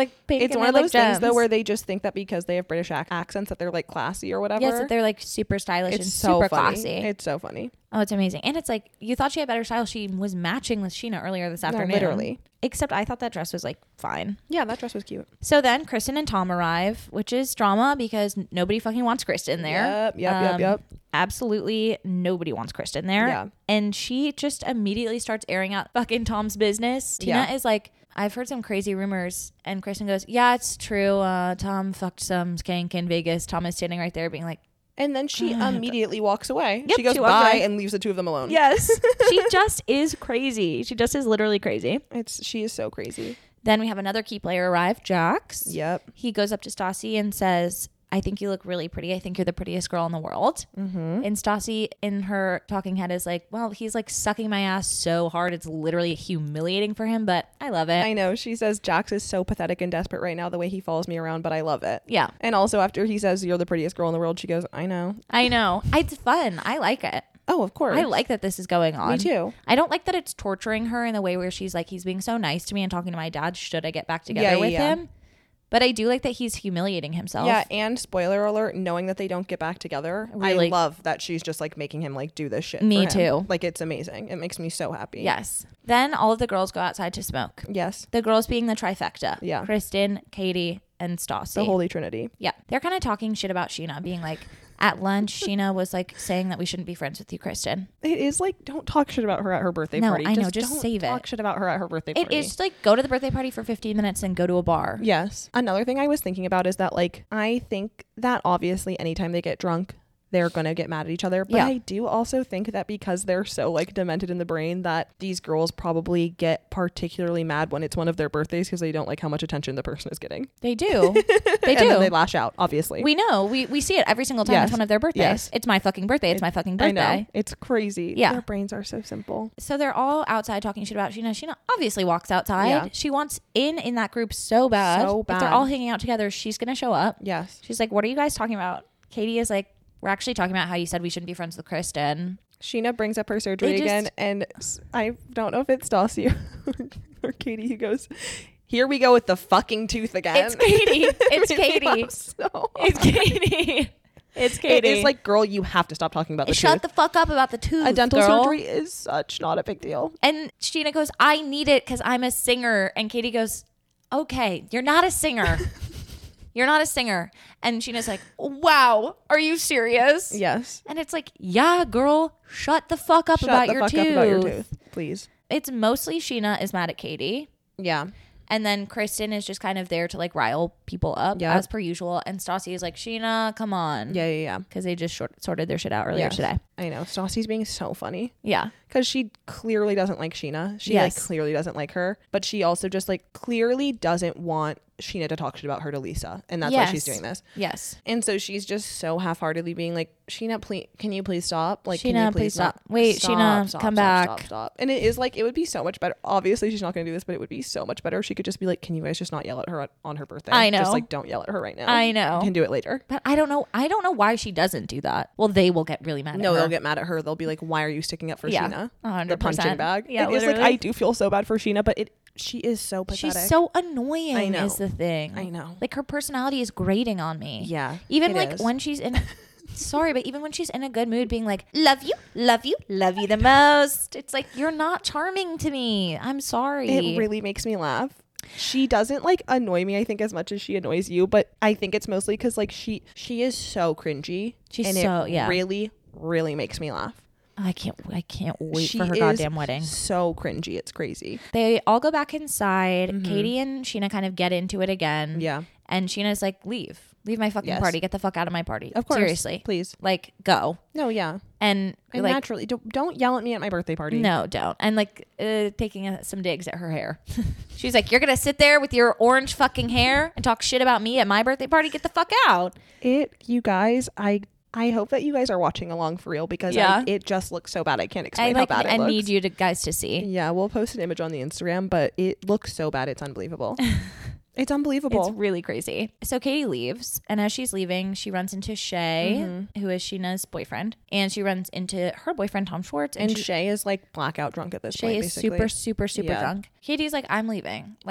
It's one of those things though where they just think that because they have British accents that they're like classy or whatever. Yes, that they're like super stylish and so super funny. classy. It's so funny. Oh, it's amazing. And it's like, you thought she had better style. She was matching with Sheena earlier this afternoon. Literally. Except I thought that dress was like fine. Yeah, that dress was cute. So then Kristen and Tom arrive, which is drama because nobody fucking wants Kristen there. Yep. Absolutely nobody wants Kristen there. Yeah. And she just immediately starts airing out fucking Tom's business. Tina is like, I've heard some crazy rumors. And Kristen goes, yeah, it's true. Tom fucked some skank in Vegas. Tom is standing right there being like, and then she immediately walks away. Yep, she goes bye and leaves the two of them alone. Yes. She just is crazy. She just is literally crazy. She is so crazy. Then we have another key player arrive, Jax. Yep. He goes up to Stassi and says, I think you look really pretty. I think you're the prettiest girl in the world. Mm-hmm. And Stassi in her talking head is like, well, he's like sucking my ass so hard. It's literally humiliating for him, but I love it. I know. She says Jax is so pathetic and desperate right now the way he follows me around, but I love it. Yeah. And also after he says you're the prettiest girl in the world, she goes, I know. It's fun. I like it. Oh, of course. I like that this is going on. Me too. I don't like that it's torturing her in the way where she's like, he's being so nice to me and talking to my dad. Should I get back together with him? But I do like that he's humiliating himself. Yeah, and spoiler alert, knowing that they don't get back together, really? I love that she's just like making him like do this shit. Me too. Like, it's amazing. It makes me so happy. Yes. Then all of the girls go outside to smoke. Yes. The girls being the trifecta. Yeah. Kristen, Katie, and Stassi. The Holy Trinity. Yeah. They're kind of talking shit about Sheena, being like, at lunch, Sheena was like saying that we shouldn't be friends with you, Kristen. It is like, don't talk shit about her at her birthday party. No, I know, just don't save it. Talk shit about her at her birthday party. It is like, go to the birthday party for 15 minutes and go to a bar. Yes. Another thing I was thinking about is that like, I think that obviously anytime they get drunk, they're gonna get mad at each other, but I do also think that because they're so like demented in the brain that these girls probably get particularly mad when it's one of their birthdays because they don't like how much attention the person is getting. They do. They do. And then they lash out, obviously. We know. We see it every single time it's one of their birthdays. Yes. It's my fucking birthday. It's my fucking birthday. I know. It's crazy. Yeah. Their brains are so simple. So they're all outside talking shit about Sheena. Sheena obviously walks outside. Yeah. She wants in that group so bad. So bad. If they're all hanging out together, she's gonna show up. Yes. She's like, what are you guys talking about? Katie is like, we're actually talking about how you said we shouldn't be friends with Kristen. Sheena brings up her surgery again, and I don't know if it's Stassi or Katie who goes, here we go with the fucking tooth again. It's Katie. It's Katie. So it's Katie. It's Katie. It's like, girl, you have to stop talking about the Shut tooth. the fuck up about the tooth. A dental girl. surgery is such not a big deal. And Sheena goes, I need it because I'm a singer. And Katie goes, okay, you're not a singer. You're not a singer. And Sheena's like, wow, are you serious? Yes. And it's like, yeah, girl, shut the fuck up about your tooth. Please. It's mostly Sheena is mad at Katie. Yeah. And then Kristen is just kind of there to like rile people up as per usual. And Stassi is like, Sheena, come on. Yeah. Because they just sorted their shit out earlier today. I know. Stassi's being so funny. Yeah. Because she clearly doesn't like Sheena. She like clearly doesn't like her. But she also just like clearly doesn't want Sheena to talk shit about her to Lisa. And that's why she's doing this. Yes. And so she's just so half-heartedly being like, Sheena, please, can you please stop? Like, Sheena, can you please stop. Wait, Sheena, come back. Stop. And it is like, it would be so much better. Obviously, she's not going to do this, but it would be so much better if she could just be like, can you guys just not yell at her on her birthday? I know. Just like, don't yell at her right now. I know. You can do it later. But I don't know. I don't know why she doesn't do that. Well, they will get really mad at her. No, they'll get mad at her. They'll be like, why are you sticking up for Sheena? 100%. The punching bag. Yeah, it's like, I do feel so bad for Sheena, but she is so pathetic. She's so annoying. I know. Is the thing. I know. Like her personality is grating on me. Yeah. Even like when she's in sorry, but even when she's in a good mood being like, love you the most. It's like, you're not charming to me. I'm sorry. It really makes me laugh. She doesn't like annoy me, I think, as much as she annoys you, but I think it's mostly because like she is so cringy. It really makes me laugh. I can't wait for her goddamn wedding. So cringy. It's crazy. They all go back inside. Mm-hmm. Katie and Sheena kind of get into it again. Yeah. And Sheena's like, leave my fucking party. Get the fuck out of my party. Of course. Seriously. Please. Like, go. No, yeah. And like, naturally, don't yell at me at my birthday party. No, don't. And like taking some digs at her hair. She's like, you're going to sit there with your orange fucking hair and talk shit about me at my birthday party? Get the fuck out. You guys, I hope that you guys are watching along for real because it just looks so bad. I can't explain how bad it looks. I need you guys to see. Yeah, we'll post an image on the Instagram, but it looks so bad. It's unbelievable. It's unbelievable. It's really crazy. So Katie leaves, and as she's leaving, she runs into Shay, who is Sheena's boyfriend, and she runs into her boyfriend, Tom Schwartz. And Shay is like blackout drunk at this point. Shay is super, super, super drunk. Katie's like, I'm leaving. Like,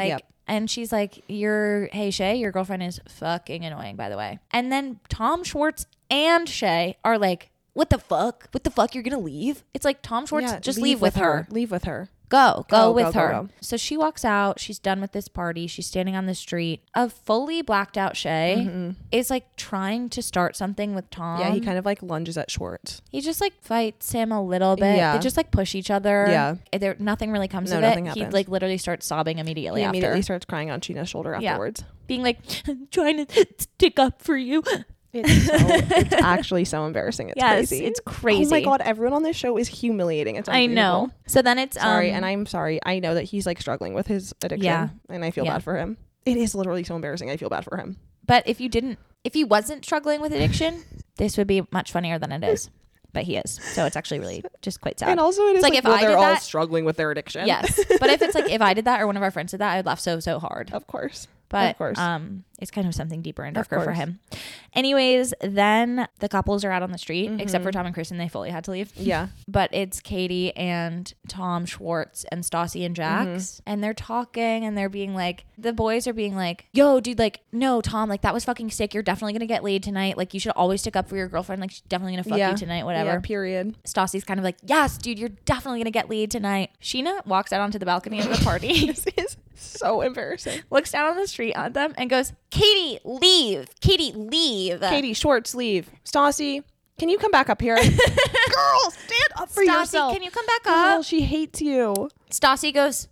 And she's like, hey, Shay, your girlfriend is fucking annoying, by the way. And then Tom Schwartz and Shay are like, what the fuck? What the fuck? You're going to leave? It's like, Tom Schwartz, just leave with her. Leave with her. Go with her. Go. So she walks out. She's done with this party. She's standing on the street. A fully blacked out Shay is like trying to start something with Tom. Yeah, he kind of like lunges at Schwartz. He just like fights him a little bit. Yeah. They just like push each other. Yeah. Nothing really comes of it. He like literally starts sobbing immediately after. He immediately starts crying on Scheana's shoulder afterwards. Yeah. Being like, I'm trying to stick up for you. It's actually so embarrassing. It's crazy. It's crazy. Oh my God, everyone on this show is humiliating. It's I know. So then it's sorry, and I'm sorry. I know that he's like struggling with his addiction, and I feel bad for him. It is literally so embarrassing. I feel bad for him. But if he wasn't struggling with addiction, this would be much funnier than it is. But he is. So it's actually really just quite sad. And also it is like if they're all struggling with their addiction. Yes. But if it's like if I did that or one of our friends did that, I would laugh so hard. Of course. But of course. It's kind of something deeper and darker for him. Anyways, then the couples are out on the street, except for Tom and Kristen. They fully had to leave. Yeah. But it's Katie and Tom Schwartz and Stassi and Jax. And they're talking and they're being like, the boys are being like, yo, dude, like, no, Tom, like that was fucking sick. You're definitely going to get laid tonight. Like you should always stick up for your girlfriend. Like she's definitely going to fuck you tonight, whatever. Yeah, period. Stassi's kind of like, yes, dude, you're definitely going to get laid tonight. Scheana walks out onto the balcony of the party. This is so embarrassing. Looks down on the street at them and goes, Katie, leave. Katie, leave. Katie, Schwartz, leave. Stassi, can you come back up here? Girl, stand up for yourself. Stassi, can you come back up? Girl, she hates you. Stassi goes,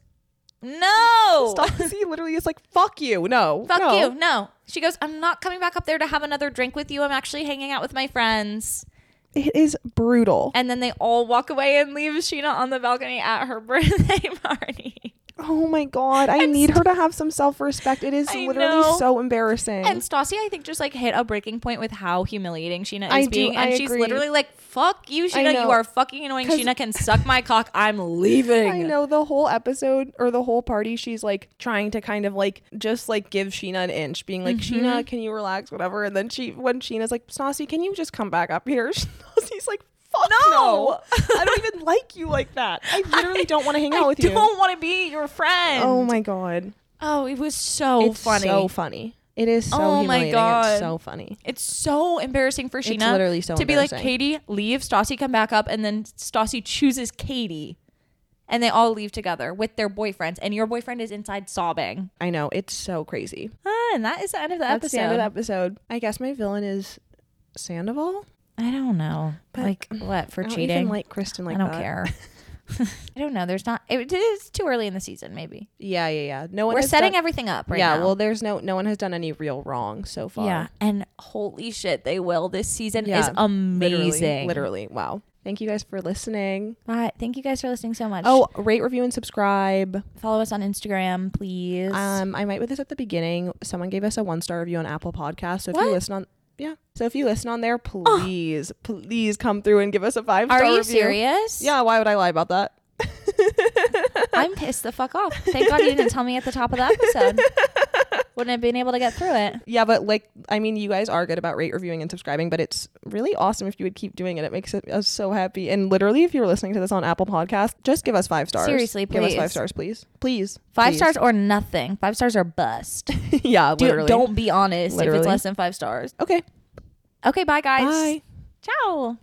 no. Stassi literally is like, fuck you. No. Fuck you. No. She goes, I'm not coming back up there to have another drink with you. I'm actually hanging out with my friends. It is brutal. And then they all walk away and leave Scheana on the balcony at her birthday party. Oh my God. I need her to have some self-respect. It is literally so embarrassing. And Stassi, I think, just like hit a breaking point with how humiliating Scheana is being. And she's literally like, fuck you, Scheana. You are fucking annoying. Scheana can suck my cock. I'm leaving. I know. The whole episode or the whole party, she's like trying to kind of like just like give Scheana an inch, being like, Scheana, can you relax? Whatever. And then when Sheena's like, Stassi, can you just come back up here? Stassi's like, fuck no. I don't even like you like that. I literally don't want to hang out with you. I don't want to be your friend. Oh my God. Oh, it was so funny. So funny. It is so humiliating. It's so funny. It's so embarrassing for Scheana. It's literally so to be like, Katie, leave. Stassi, come back up. And then Stassi chooses Katie. And they all leave together with their boyfriends. And your boyfriend is inside sobbing. I know. It's so crazy. And that is the end of the episode. That's the end of the episode. I guess my villain is Sandoval. I don't know. But like what? For cheating? I don't even like Kristen like that. I don't care. I don't know. There's not. It is too early in the season, maybe. Yeah. No one. We're setting everything up right now. Yeah. Well, there's no one has done any real wrong so far. Yeah. And holy shit, they will. This season is amazing. Literally. Wow. Thank you guys for listening. Thank you guys for listening so much. Oh, rate, review, and subscribe. Follow us on Instagram, please. I might with this at the beginning. Someone gave us a 1-star review on Apple Podcasts. So if you listen on. Yeah. So if you listen on there, please come through and give us a 5-star review. Are you serious? Yeah. Why would I lie about that? I'm pissed the fuck off. Thank God you didn't tell me at the top of the episode. Wouldn't have been able to get through it. Yeah, but like, I mean, you guys are good about rate, reviewing, and subscribing, but it's really awesome if you would keep doing it. It makes us so happy. And literally, if you're listening to this on Apple Podcasts, just give us 5 stars. Seriously, please. Give us 5 stars, please. Please. 5 stars or nothing. 5 stars or bust. Yeah, literally. Don't be honest literally. if it's less than 5 stars. Okay. Okay, bye, guys. Bye. Ciao.